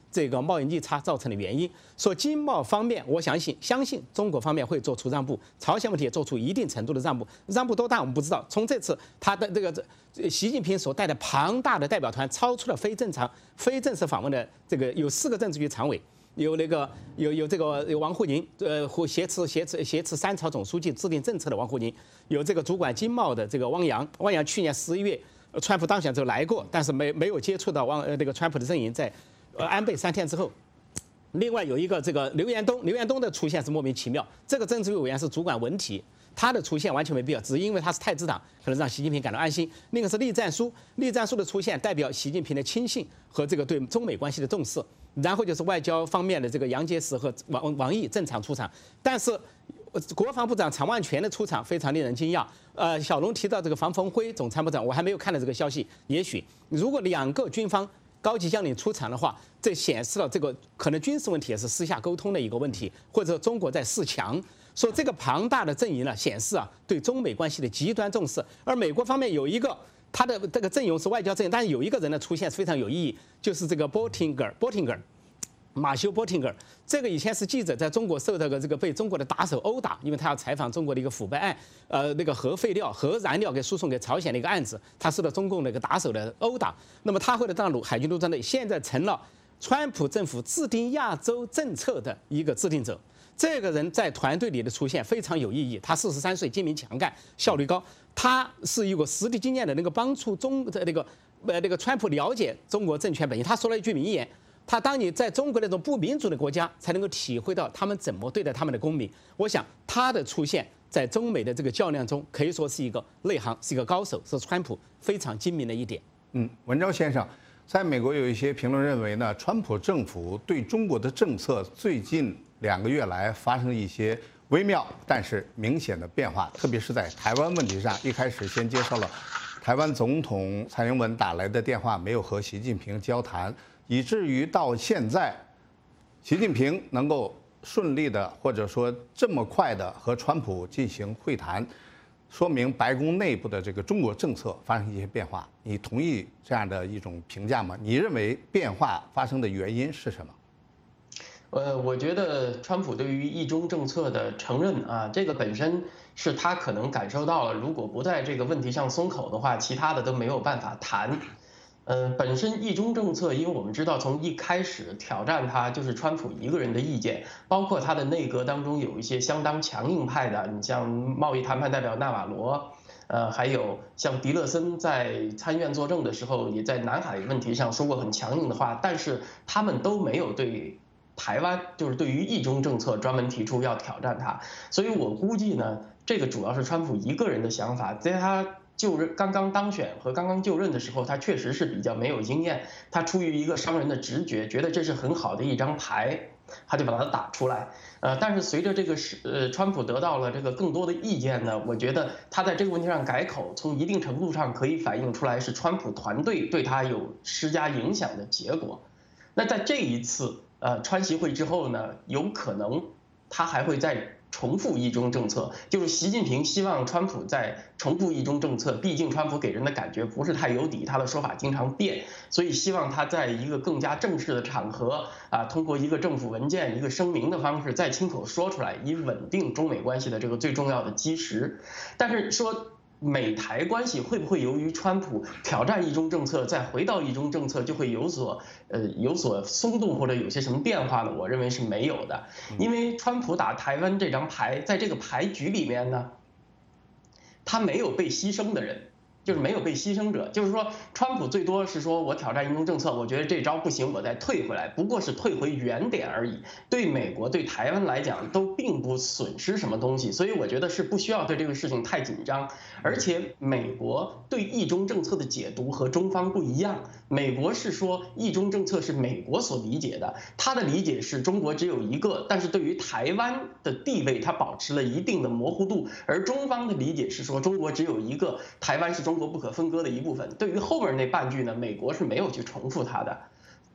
这个贸易逆差造成的原因。说经贸方面，我相信相信中国方面会做出让步，朝鲜问题也做出一定程度的让步，让步多大我们不知道。从这次他的这个习近平所带的庞大的代表团超出了非正常、非正式访问的这个有四个政治局常委。有那个有有这个有王沪宁，呃，或挟持挟持挟持三朝总书记制定政策的王沪宁，有这个主管经贸的这个汪洋，汪洋去年十一月，川普当选之后来过，但是没没有接触到汪呃这个川普的阵营，在呃安倍三天之后。另外有一个这个刘延东，刘延东的出现是莫名其妙，这个政治局委员是主管文体。他的出现完全没必要，只因为他是太子党，可能让习近平感到安心。另一个是栗战书，栗战书的出现代表习近平的亲信和这个对中美关系的重视。然后就是外交方面的这个杨洁篪和王王毅正常出场，但是国防部长常万全的出场非常令人惊讶。呃，小龙提到这个房峰辉总参谋长，我还没有看到这个消息。也许如果两个军方高级将领出场的话，这显示了这个可能军事问题也是私下沟通的一个问题，或者说中国在示强。说这个庞大的阵营呢，显示啊对中美关系的极端重视。而美国方面有一个他的这个阵容是外交阵营，但是有一个人的出现是非常有意义，就是这个波廷格尔，波廷格尔。马修·波廷格尔，这个以前是记者，在中国受到个这个被中国的打手殴打，因为他要采访中国的一个腐败案，呃，那个核废料、核燃料给输送给朝鲜的一个案子，他受到中共的一个打手的殴打。那么他会的当陆海军陆战队，现在成了川普政府制定亚洲政策的一个制定者。这个人在团队里的出现非常有意义。他四十三岁，精明强干，效率高。他是有个实地经验的，能够帮助中的那个呃那个川普了解中国政权本性。他说了一句名言。他当你在中国那种不民主的国家，才能够体会到他们怎么对待他们的公民。我想他的出现在中美的这个较量中，可以说是一个内行，是一个高手，是川普非常精明的一点。 嗯，文昭先生，在美国有一些评论认为呢，川普政府对中国的政策最近两个月来发生一些微妙但是明显的变化，特别是在台湾问题上，一开始先接受了台湾总统蔡英文打来的电话，没有和习近平交谈。以至于到现在，习近平能够顺利的或者说这么快的和川普进行会谈，说明白宫内部的这个中国政策发生一些变化。你同意这样的一种评价吗？你认为变化发生的原因是什么？ 呃，我觉得川普对于一中政策的承认啊，这个本身是他可能感受到了，如果不在这个问题上松口的话，其他的都没有办法谈。呃，本身一中政策，因为我们知道从一开始挑战他就是川普一个人的意见，包括他的内阁当中有一些相当强硬派的，你像贸易谈判代表纳瓦罗，呃，还有像迪勒森在参院作证的时候，也在南海问题上说过很强硬的话，但是他们都没有对台湾，就是对于一中政策专门提出要挑战他，所以我估计呢，这个主要是川普一个人的想法，在他就任刚刚当选和刚刚就任的时候，他确实是比较没有经验。他出于一个商人的直觉，觉得这是很好的一张牌，他就把它打出来。呃，但是随着这个是呃，川普得到了这个更多的意见呢，我觉得他在这个问题上改口，从一定程度上可以反映出来是川普团队对他有施加影响的结果。那在这一次呃川习会之后呢，有可能他还会再重复一中政策，就是习近平希望川普在重复一中政策，毕竟川普给人的感觉不是太有底，他的说法经常变，所以希望他在一个更加正式的场合啊，通过一个政府文件、一个声明的方式再亲口说出来，以稳定中美关系的这个最重要的基石。但是说美台关系会不会由于川普挑战一中政策，再回到一中政策就会有所呃有所松动或者有些什么变化呢？我认为是没有的，因为川普打台湾这张牌，在这个牌局里面呢，他没有被牺牲的人。就是没有被牺牲者，就是说，川普最多是说我挑战一中政策，我觉得这招不行，我再退回来，不过是退回原点而已。对美国、对台湾来讲，都并不损失什么东西，所以我觉得是不需要对这个事情太紧张。而且，美国对一中政策的解读和中方不一样，美国是说一中政策是美国所理解的，他的理解是中国只有一个，但是对于台湾的地位，它保持了一定的模糊度，而中方的理解是说中国只有一个，台湾是中国不可分割的一部分。对于后边那半句呢，美国是没有去重复它的。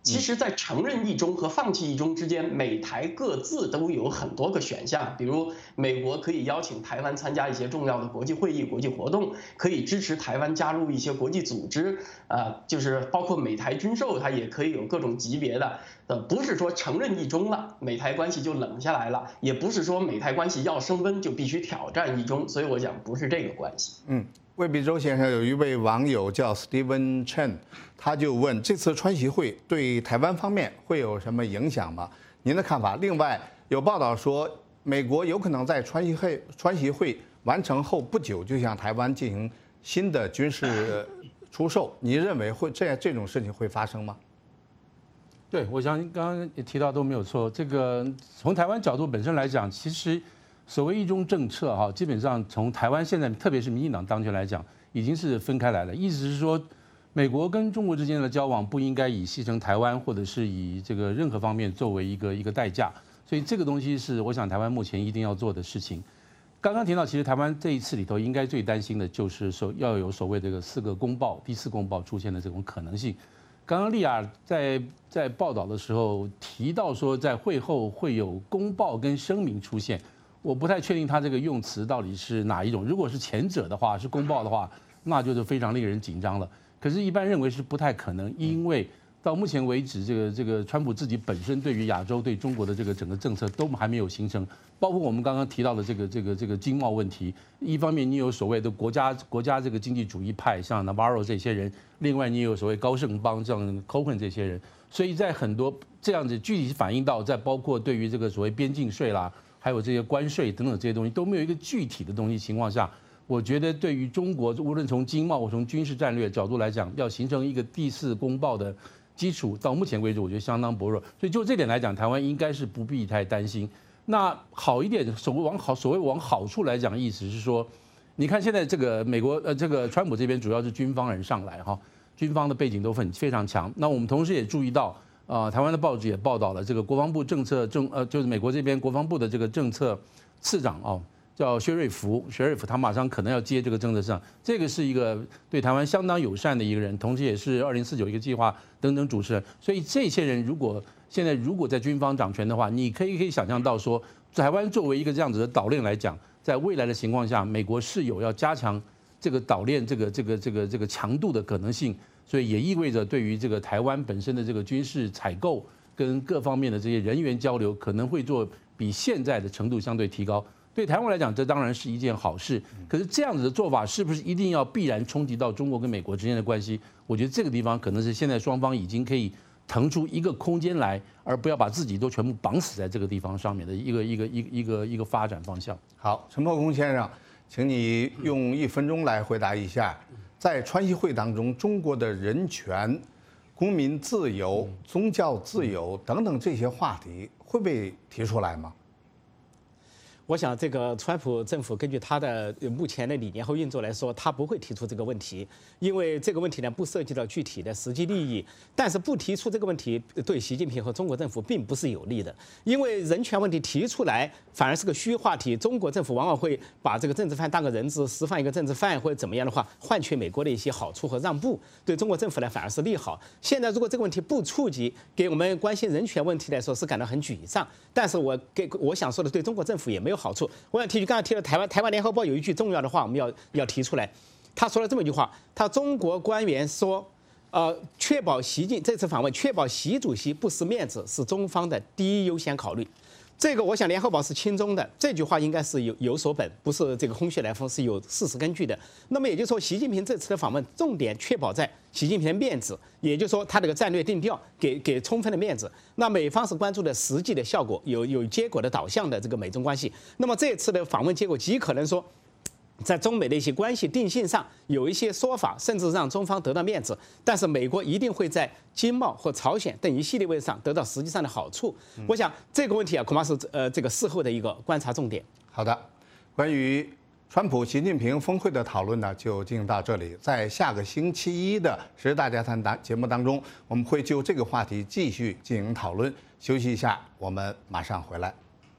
其实，在承认一中和放弃一中之间，美台各自都有很多个选项。比如，美国可以邀请台湾参加一些重要的国际会议、国际活动，可以支持台湾加入一些国际组织，呃，就是包括美台军售，它也可以有各种级别的。呃，不是说承认一中了，美台关系就冷下来了，也不是说美台关系要升温就必须挑战一中。所以我想，不是这个关系。 嗯。魏必洲先生有一位网友叫 Steven Chen， 他就问这次川习会对台湾方面会有什么影响吗？您的看法？另外有报道说，美国有可能在川习会川习会完成后不久就向台湾进行新的军事出售，你认为会这这种事情会发生吗？ 对，我相信刚刚也提到都没有错。这个从台湾角度本身来讲，其实。所谓一中政策哈，基本上从台湾现在，特别是民进党当权来讲，已经是分开来了。意思是说，美国跟中国之间的交往不应该以牺牲台湾，或者是以这个任何方面作为一个一个代价。所以这个东西是我想台湾目前一定要做的事情。刚刚提到，其实台湾这一次里头应该最担心的就是说要有所谓这个四个公报、第四公报出现的这种可能性。刚刚丽亚在在报道的时候提到说，在会后会有公报跟声明出现。我不太确定他这个用词到底是哪一种。如果是前者的话，是公报的话，那就是非常令人紧张了。可是，一般认为是不太可能，因为到目前为止，这个这个川普自己本身对于亚洲、对中国的这个整个政策都还没有形成，包括我们刚刚提到的这个这个这个经贸问题。一方面，你有所谓的国家国家这个经济主义派，像 Navarro 这些人；另外，你有所谓高盛帮，像 Cohen 这些人。所以在很多这样子具体反映到，在包括对于这个所谓边境税啦。还有这些关税等等这些东西都没有一个具体的东西情况下，我觉得对于中国，无论从经贸或从军事战略角度来讲，要形成一个第四公报的基础，到目前为止我觉得相当薄弱。所以就这点来讲，台湾应该是不必太担心。那好一点，所谓往好所谓往好处来讲，意思是说，你看现在这个美国呃这个川普这边主要是军方人上来哈，军方的背景都很非常强。那我们同时也注意到。啊、呃，台湾的报纸也报道了，这个国防部政策政呃，就是美国这边国防部的这个政策次长哦，叫薛瑞福，薛瑞福他马上可能要接这个政策上，这个是一个对台湾相当友善的一个人，同时也是二零四九一个计划等等主持人。所以这些人如果现在如果在军方掌权的话，你可以可以想象到说，台湾作为一个这样子的岛链来讲，在未来的情况下，美国是有要加强这个岛链这个这个这个这个强度的可能性。所以也意味着，对于这个台湾本身的这个军事采购跟各方面的这些人员交流，可能会做比现在的程度相对提高。对台湾来讲，这当然是一件好事。可是这样子的做法，是不是一定要必然冲击到中国跟美国之间的关系？我觉得这个地方可能是现在双方已经可以腾出一个空间来，而不要把自己都全部绑死在这个地方上面的一个一个一个一个一个发展方向。 好，陈破空先生，请你用一分钟来回答一下。在川习会当中，中国的人权、公民自由、宗教自由等等这些话题会被提出来吗？ 我想，这个川普政府根据他的目前的理念和运作来说，他不会提出这个问题，因为这个问题呢不涉及到具体的实际利益。但是不提出这个问题，对习近平和中国政府并不是有利的，因为人权问题提出来反而是个虚话题。中国政府往往会把这个政治犯当个人质，释放一个政治犯或者怎么样的话，换取美国的一些好处和让步，对中国政府呢反而是利好。现在如果这个问题不触及，给我们关心人权问题来说是感到很沮丧。但是我给我想说的，对中国政府也没有好处。我想提出，刚才提到台湾，台湾联合报有一句重要的话，我们要要提出来。他说了这么一句话：他中国官员说，呃，确保习近这次访问，确保习主席不失面子是中方的第一优先考虑。这个我想联合报是亲中的，这句话应该是有有所本，不是这个空穴来风，是有事实根据的。那么也就是说，习近平这次的访问重点确保在习近平的面子，也就是说他这个战略定调给给充分的面子。那美方是关注的实际的效果，有有结果的导向的这个美中关系。那么这次的访问结果极可能说，在中美的一些关系定性上有一些说法，甚至让中方得到面子，但是美国一定会在经贸或朝鲜等一系列位置上得到实际上的好处。我想这个问题啊，恐怕是呃这个事后的一个观察重点。 好的，关于川普、习近平峰会的讨论呢，就进行到这里。在下个星期一的《时事大家谈》当节目当中，我们会就这个话题继续进行讨论。休息一下，我们马上回来。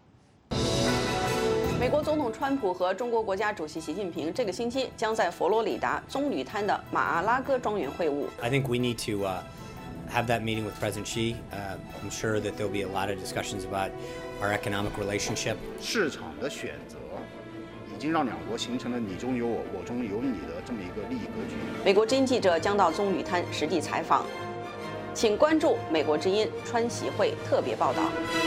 美国总统川普和中国国家主席习近平这个星期将在佛罗里达棕榈滩的马阿拉戈庄园会晤。 I think we need to uh, have that meeting with President Xi. Uh, I'm sure that there'll be a lot of discussions about our economic relationship. 市场的选择已经让两国形成了你中有我，我中有你的这么一个利益格局。 美国之音记者将到棕榈滩实地采访，请关注美国之音川习会特别报道。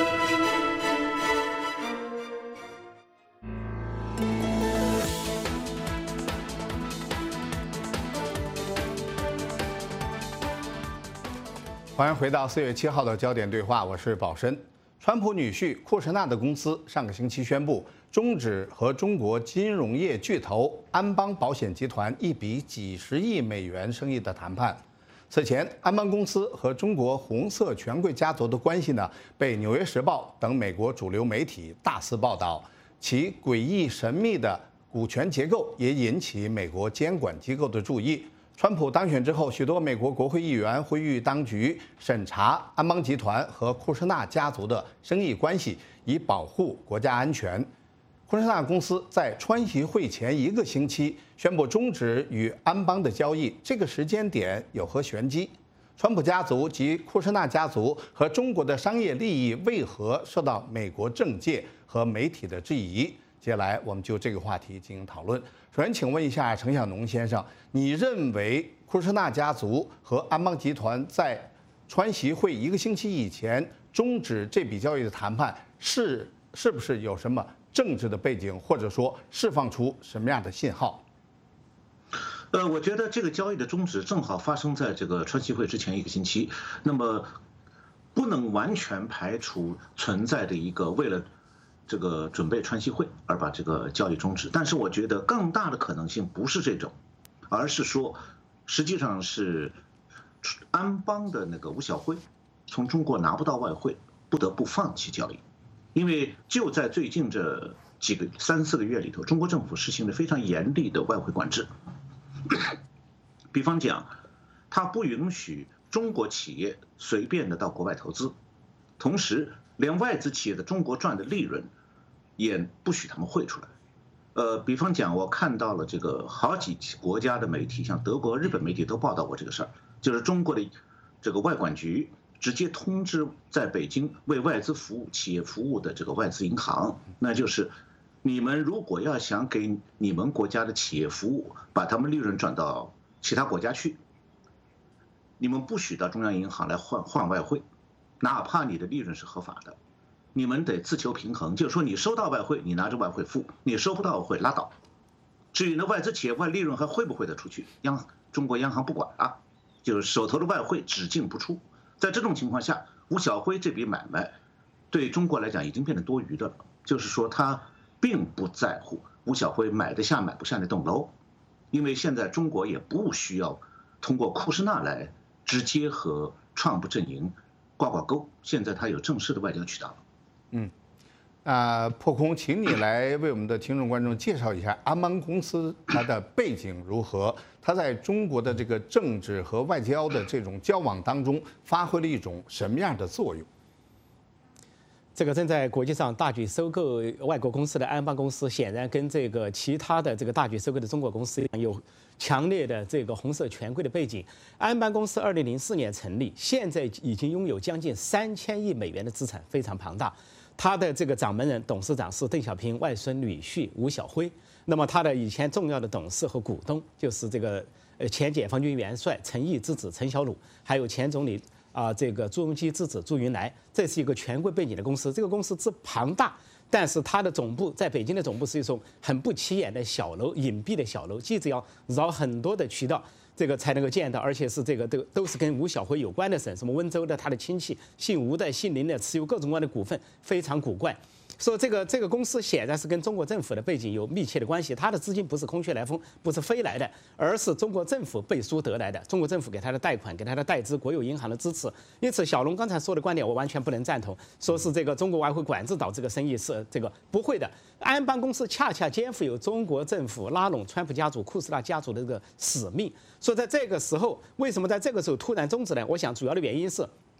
欢迎回到四月七号的焦点对话，我是宝申。川普女婿库什纳的公司上个星期宣布终止和中国金融业巨头安邦保险集团一笔几十亿美元生意的谈判。此前，安邦公司和中国红色权贵家族的关系呢，被《纽约时报》等美国主流媒体大肆报道，其诡异神秘的股权结构也引起美国监管机构的注意。川普当选之后，许多美国国会议员呼吁当局审查安邦集团和库什纳家族的生意关系，以保护国家安全。库什纳公司在川习会前一个星期宣布终止与安邦的交易，这个时间点有何玄机？川普家族及库什纳家族和中国的商业利益为何受到美国政界和媒体的质疑？接下来我们就这个话题进行讨论。首先，请问一下程小农先生，你认为库什纳家族和安邦集团在川习会一个星期以前终止这笔交易的谈判，是是不是有什么政治的背景，或者说释放出什么样的信号？ 呃，我觉得这个交易的终止正好发生在这个川习会之前一个星期，那么不能完全排除存在的一个为了这个准备川习会而把这个交易终止，但是我觉得更大的可能性不是这种，而是说，实际上是安邦的那个吴晓辉从中国拿不到外汇，不得不放弃交易，因为就在最近这几个三四个月里头，中国政府实行了非常严厉的外汇管制，比方讲，它不允许中国企业随便的到国外投资，同时连外资企业的中国赚的利润也不许他们汇出来。呃，比方讲，我看到了这个好几国家的媒体，像德国、日本媒体都报道过这个事儿，就是中国的这个外管局直接通知在北京为外资服务、企业服务的这个外资银行，那就是你们如果要想给你们国家的企业服务，把他们利润转到其他国家去，你们不许到中央银行来换换外汇，哪怕你的利润是合法的。你们得自求平衡，就是说你收到外汇，你拿着外汇付；你收不到外汇，拉倒。至于那外资企业外利润还汇不汇得出去，央中国央行不管啊，就是手头的外汇只进不出。在这种情况下，吴晓辉这笔买卖对中国来讲已经变得多余的了，就是说他并不在乎吴晓辉买得下买不下那栋楼，因为现在中国也不需要通过库什纳来直接和川普阵营挂挂钩，现在他有正式的外交渠道。 嗯，啊、呃，破空，请你来为我们的听众观众介绍一下安邦公司它的背景如何？它在中国的这个政治和外交的这种交往当中发挥了一种什么样的作用？ 这个正在国际上大举收购外国公司的安邦公司，显然跟这个其他的这个大举收购的中国公司一样，有强烈的这个红色权贵的背景。安邦公司二零零四年成立，现在已经拥有将近三千亿美元的资产，非常庞大。他的这个掌门人、董事长是邓小平外孙女婿吴晓辉。那么他的以前重要的董事和股东就是这个呃前解放军元帅陈毅之子陈小鲁，还有前总理啊这个朱镕基之子朱云来。这是一个权贵背景的公司，这个公司之庞大，但是它的总部在北京的总部是一栋很不起眼的小楼，隐蔽的小楼，记者要绕很多的渠道。这个才能够见到，而且是这个都都是跟吴晓辉有关的省，什么温州的他的亲戚，姓吴的、姓林的，持有各种各样的股份，非常古怪。说这个这个公司显然是跟中国政府的背景有密切的关系，他的资金不是空穴来风，不是飞来的，而是中国政府背书得来的，中国政府给他的贷款、给他的贷资、国有银行的支持。因此，小龙刚才说的观点我完全不能赞同，说是这个中国外汇管制导致这个生意是这个不会的。安邦公司恰恰肩负有中国政府拉拢川普家族、库什纳家族的这个使命。说在这个时候，为什么在这个时候突然终止呢？我想主要的原因是，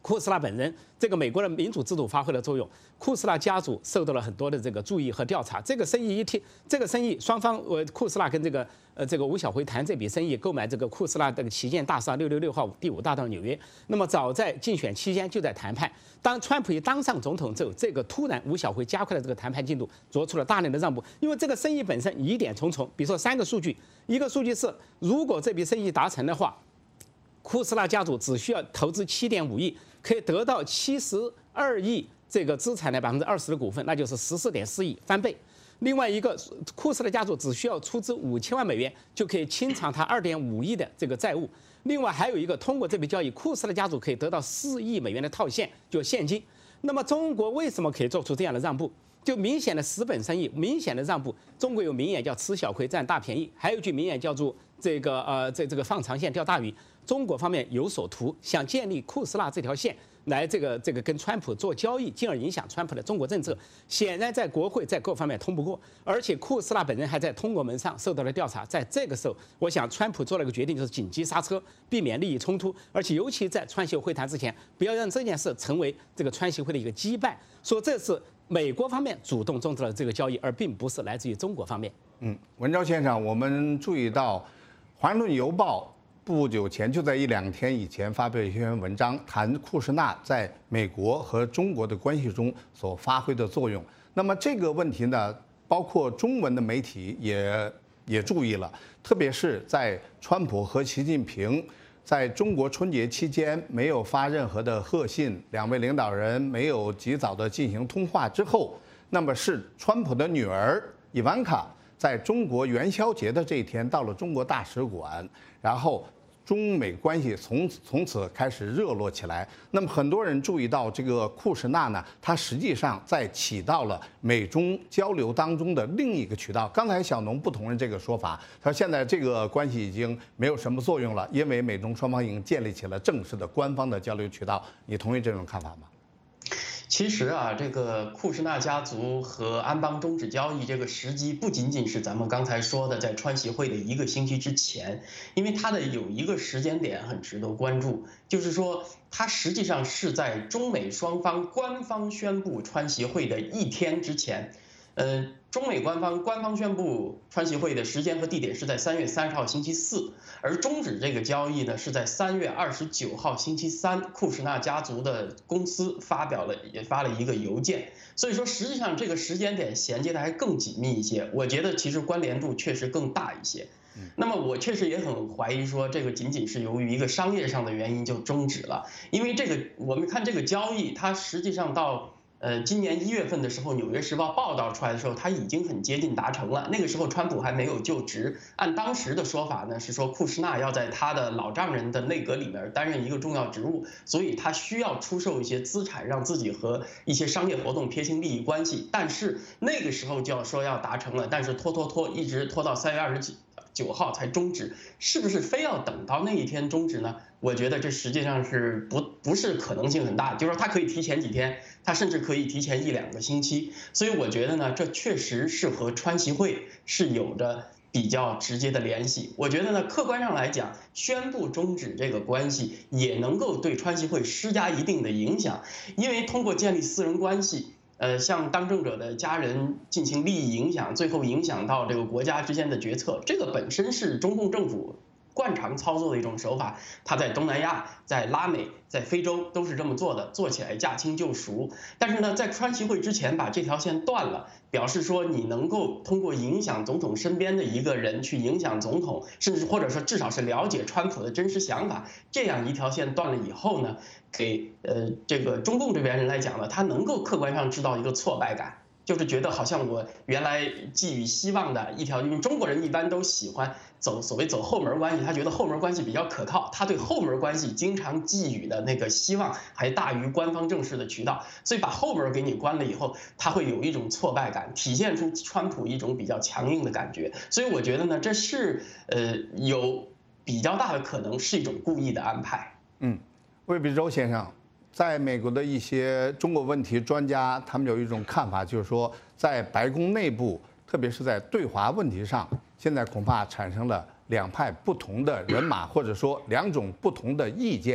库斯拉本人，这个美国的民主制度发挥了作用，库斯拉家族受到了很多的这个注意和调查。这个生意一听，这个生意双方，呃，库斯拉跟这个呃这个吴晓辉谈这笔生意，购买这个库斯拉这个旗舰大厦六六六号第五大道纽约。那么早在竞选期间就在谈判，当川普一当上总统之后，这个突然吴晓辉加快了这个谈判进度，做出了大量的让步，因为这个生意本身疑点重重。比如说三个数据，一个数据是，如果这笔生意达成的话，库斯拉家族只需要投资七点五亿。可以得到七十二亿这个资产的百分之二十的股份，那就是十四点四亿，翻倍。另外一个，库斯拉家族只需要出资五千万美元，就可以清偿他二点五亿的这个债务。另外还有一个，通过这笔交易，库斯拉家族可以得到四亿美元的套现，就现金。那么中国为什么可以做出这样的让步？就明显的死本生意，明显的让步。中国有名言叫“吃小亏占大便宜”，还有一句名言叫做“这个呃这这个放长线钓大鱼”。中国方面有所图，想建立库斯拉这条线来这个这个跟川普做交易，进而影响川普的中国政策。显然在国会在各方面通不过，而且库斯拉本人还在通国门上受到了调查。在这个时候，我想川普做了个决定，就是紧急刹车，避免利益冲突，而且尤其在川习会谈之前，不要让这件事成为这个川习会的一个羁绊。说这是美国方面主动终止了这个交易，而并不是来自于中国方面。 嗯，文昭先生，我们注意到《华盛顿邮报》不久前就在一两天以前发表一篇文章，谈库什纳在美国和中国的关系中所发挥的作用。那么这个问题呢，包括中文的媒体也也注意了，特别是在川普和习近平在中国春节期间没有发任何的贺信，两位领导人没有及早的进行通话之后，那么是川普的女儿伊万卡在中国元宵节的这一天到了中国大使馆，然后中美关系从从此开始热络起来。那么很多人注意到这个库什纳呢，他实际上在起到了美中交流当中的另一个渠道。刚才小农不同意这个说法，他说现在这个关系已经没有什么作用了，因为美中双方已经建立起了正式的官方的交流渠道。你同意这种看法吗？ 其实啊，这个库什纳家族和安邦终止交易这个时机，不仅仅是咱们刚才说的在川协会的一个星期之前，因为它的有一个时间点很值得关注，就是说它实际上是在中美双方官方宣布川协会的一天之前。呃，中美官方官方宣布川协会的时间和地点是在三月三十号星期四，而终止这个交易呢是在三月二十九号星期三，库什纳家族的公司发表了也发了一个邮件，所以说实际上这个时间点衔接的还更紧密一些，我觉得其实关联度确实更大一些。那么我确实也很怀疑说这个仅仅是由于一个商业上的原因就终止了，因为这个我们看这个交易，它实际上到呃，今年一月份的时候，《纽约时报》报道出来的时候，他已经很接近达成了。那个时候，川普还没有就职。按当时的说法呢，是说库什纳要在他的老丈人的内阁里面担任一个重要职务，所以他需要出售一些资产，让自己和一些商业活动撇清利益关系。但是那个时候就要说要达成了，但是拖拖拖，一直拖到三月二十九。九号才终止，是不是非要等到那一天终止呢？我觉得这实际上是不不是可能性很大，就是说他可以提前几天，他甚至可以提前一两个星期。所以我觉得呢，这确实是和川协会是有着比较直接的联系。我觉得呢，客观上来讲，宣布终止这个关系也能够对川协会施加一定的影响，因为通过建立私人关系。呃，向当政者的家人进行利益影响，最后影响到这个国家之间的决策，这个本身是中共政府惯常操作的一种手法。他在东南亚、在拉美、在非洲都是这么做的，做起来驾轻就熟。但是呢，在川协会之前把这条线断了，表示说你能够通过影响总统身边的一个人去影响总统，甚至或者说至少是了解川普的真实想法，这样一条线断了以后呢，给呃这个中共这边人来讲呢，他能够客观上知道一个挫败感。就是觉得好像我原来寄予希望的一条，因为中国人一般都喜欢走所谓走后门关系，他觉得后门关系比较可靠，他对后门关系经常寄予的那个希望还大于官方正式的渠道，所以把后门给你关了以后，他会有一种挫败感，体现出川普一种比较强硬的感觉。所以我觉得呢，这是呃有比较大的可能是一种故意的安排。 嗯，魏必洲先生。在美国的一些中国问题专家，他们有一种看法，就是说，在白宫内部，特别是在对华问题上，现在恐怕产生了两派不同的人马，或者说两种不同的意见。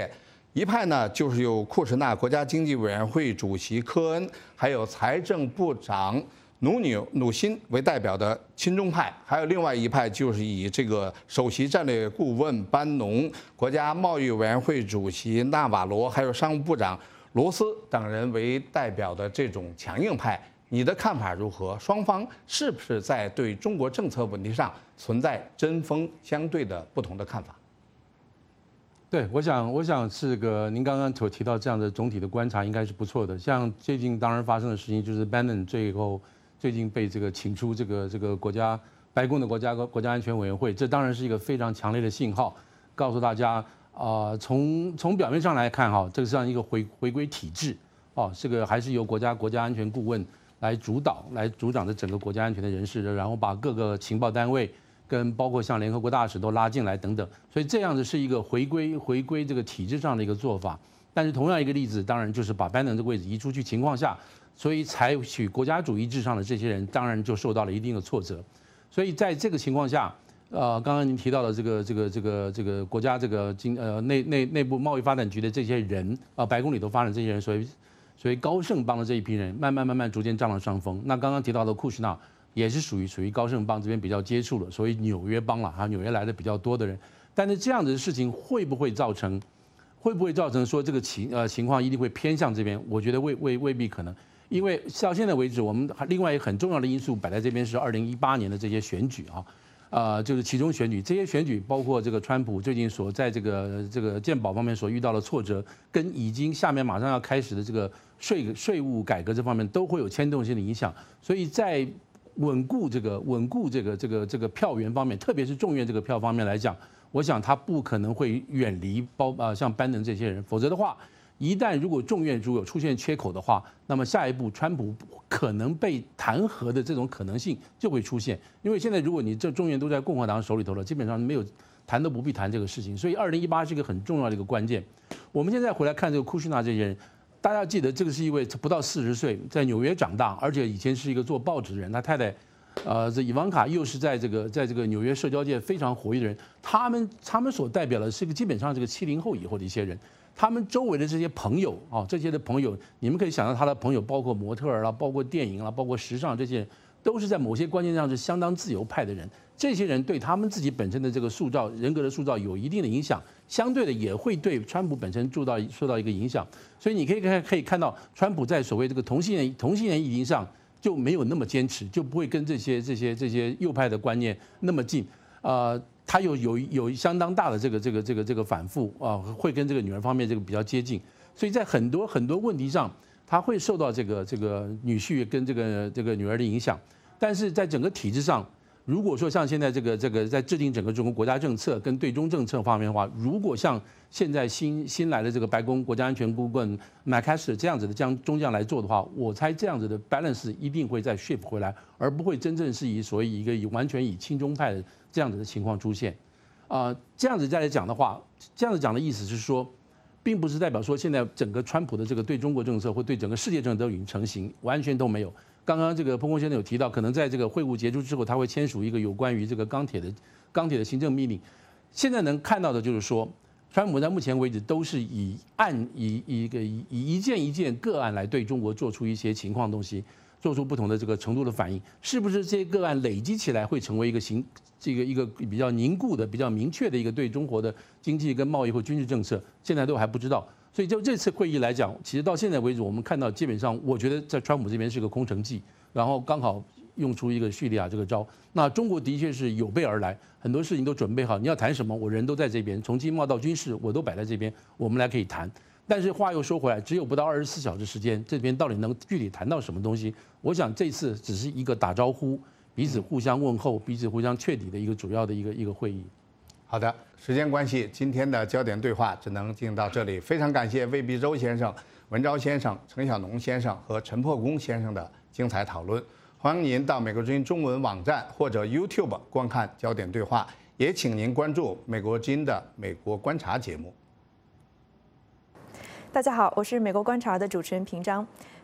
一派呢就是由库什纳国家经济委员会主席科恩，还有财政部长努纽努辛为代表的亲中派，还有另外一派就是以这个首席战略顾问班农、国家贸易委员会主席纳瓦罗，还有商务部长罗斯等人为代表的这种强硬派。你的看法如何？双方是不是在对中国政策问题上存在针锋相对的不同的看法？ 对，我想，我想是个您刚刚所提到这样的总体的观察应该是不错的。像最近当然发生的事情，就是 Bannon 最后最近被这个请出这个这个国家白宫的国家国家安全委员会，这当然是一个非常强烈的信号，告诉大家啊、呃，从从表面上来看哈，这个像一个回回归体制哦，这个还是由国家国家安全顾问来主导、来主掌着整个国家安全的人士，然后把各个情报单位。跟包括像联合国大使都拉进来等等，所以这样子是一个回归回归这个体制上的一个做法。但是同样一个例子，当然就是把班农这个位置移出去情况下，所以采取国家主义至上的这些人，当然就受到了一定的挫折。所以在这个情况下，呃，刚刚您提到的这个这个这个这个国家这个经呃内内内部贸易发展局的这些人啊、呃，白宫里头发展这些人，所以所以高盛帮的这一批人，慢慢慢慢逐渐占了上风。那刚刚提到的库什纳。也是属于属于高盛帮这边比较接触的，所以纽约帮了，还有纽约来的比较多的人。但是这样子的事情会不会造成，会不会造成说这个情呃情况一定会偏向这边？我觉得未未未必可能，因为到现在为止，我们另外一个很重要的因素摆在这边是二零一八年的这些选举啊，呃，就是其中选举，这些选举包括这个川普最近所在这个这个健保方面所遇到的挫折，跟已经下面马上要开始的这个税税务改革这方面都会有牵动性的影响，所以在稳固这个稳固这个这个这个票源方面，特别是众院这个票方面来讲，我想他不可能会远离包啊像班农这些人，否则的话，一旦如果众院如果出现缺口的话，那么下一步川普可能被弹劾的这种可能性就会出现。因为现在如果你这众院都在共和党手里头了，基本上没有谈都不必谈这个事情，所以二零一八是一个很重要的一个关键。我们现在回来看这个库什纳这些人。大家要记得，这个是一位不到四十岁，在纽约长大，而且以前是一个做报纸的人。他太太，呃，这伊万卡又是在这个在这个纽约社交界非常活跃的人。他们他们所代表的是个基本上这个七零后以后的一些人。他们周围的这些朋友啊，这些的朋友，你们可以想到他的朋友，包括模特儿啦，包括电影啦，包括时尚这些，都是在某些关键上是相当自由派的人。这些人对他们自己本身的这个塑造、人格的塑造有一定的影响，相对的也会对川普本身受到受到一个影响。所以你可以看可以看到，川普在所谓这个同性恋同性恋议题上就没有那么坚持，就不会跟这些这些这些右派的观念那么近。呃，他有有有相当大的这个这个这个这个反复啊，会跟这个女儿方面这个比较接近。所以在很多很多问题上，他会受到这个这个女婿跟这个这个女儿的影响。但是在整个体制上，如果说像现在这个这个在制定整个中国国家政策跟对中政策方面的话，如果像现在新新来的这个白宫国家安全顾问麦凯斯这样子的将中将来做的话，我猜这样子的 balance 一定会再 shift 回来，而不会真正是以所谓一个以完全以亲中派的这样子的情况出现。啊、呃，这样子再来讲的话，这样子讲的意思是说，并不是代表说现在整个川普的这个对中国政策或对整个世界政策都已经成型，完全都没有。刚刚这个彭博先生有提到，可能在这个会晤结束之后，他会签署一个有关于这个钢铁的钢铁的行政命令。现在能看到的就是说，川普在目前为止都是以案以以一个以一件一件个案来对中国做出一些情况东西，做出不同的这个程度的反应。是不是这些个案累积起来会成为一个行这个一个比较凝固的、比较明确的一个对中国的经济跟贸易或军事政策？现在都还不知道。所以就这次会议来讲，其实到现在为止，我们看到基本上，我觉得在川普这边是个空城计，然后刚好用出一个叙利亚这个招。那中国的确是有备而来，很多事情都准备好，你要谈什么，我人都在这边，从经贸到军事，我都摆在这边，我们来可以谈。但是话又说回来，只有不到二十四小时时间，这边到底能具体谈到什么东西？我想这次只是一个打招呼，彼此互相问候，彼此互相确底的一个主要的一个一个会议。 好的，时间关系，今天的焦点对话只能进行到这里。非常感谢魏必洲先生、文昭先生、陈小农先生和陈破公先生的精彩讨论。欢迎您到美国之音中文网站或者 YouTube 观看焦点对话，也请您关注美国之音的美国观察节目。 大家好，我是美国观察的主持人平章。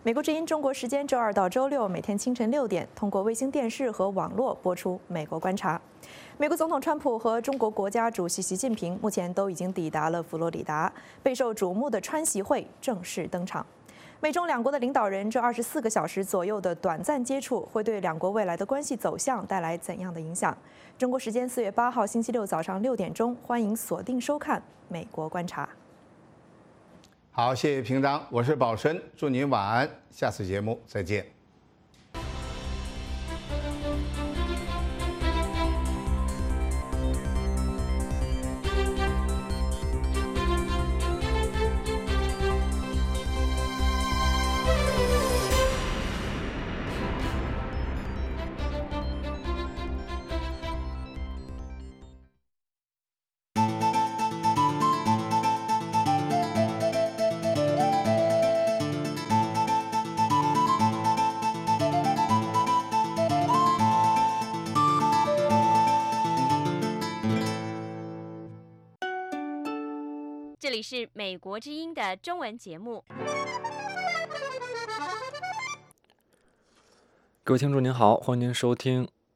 美国之音中国时间周二到周六每天清晨六点，通过卫星电视和网络播出《美国观察》。美国总统川普和中国国家主席习近平目前都已经抵达了佛罗里达，备受瞩目的川习会正式登场。美中两国的领导人这二十四个小时左右的短暂接触，会对两国未来的关系走向带来怎样的影响？中国时间四月八号星期六早上六点钟，欢迎锁定收看《美国观察》。 好，谢谢平章，我是宝生，祝您晚安，下次节目再见。 这里是美国之音的中文节目。 各位听众您好，欢迎您收听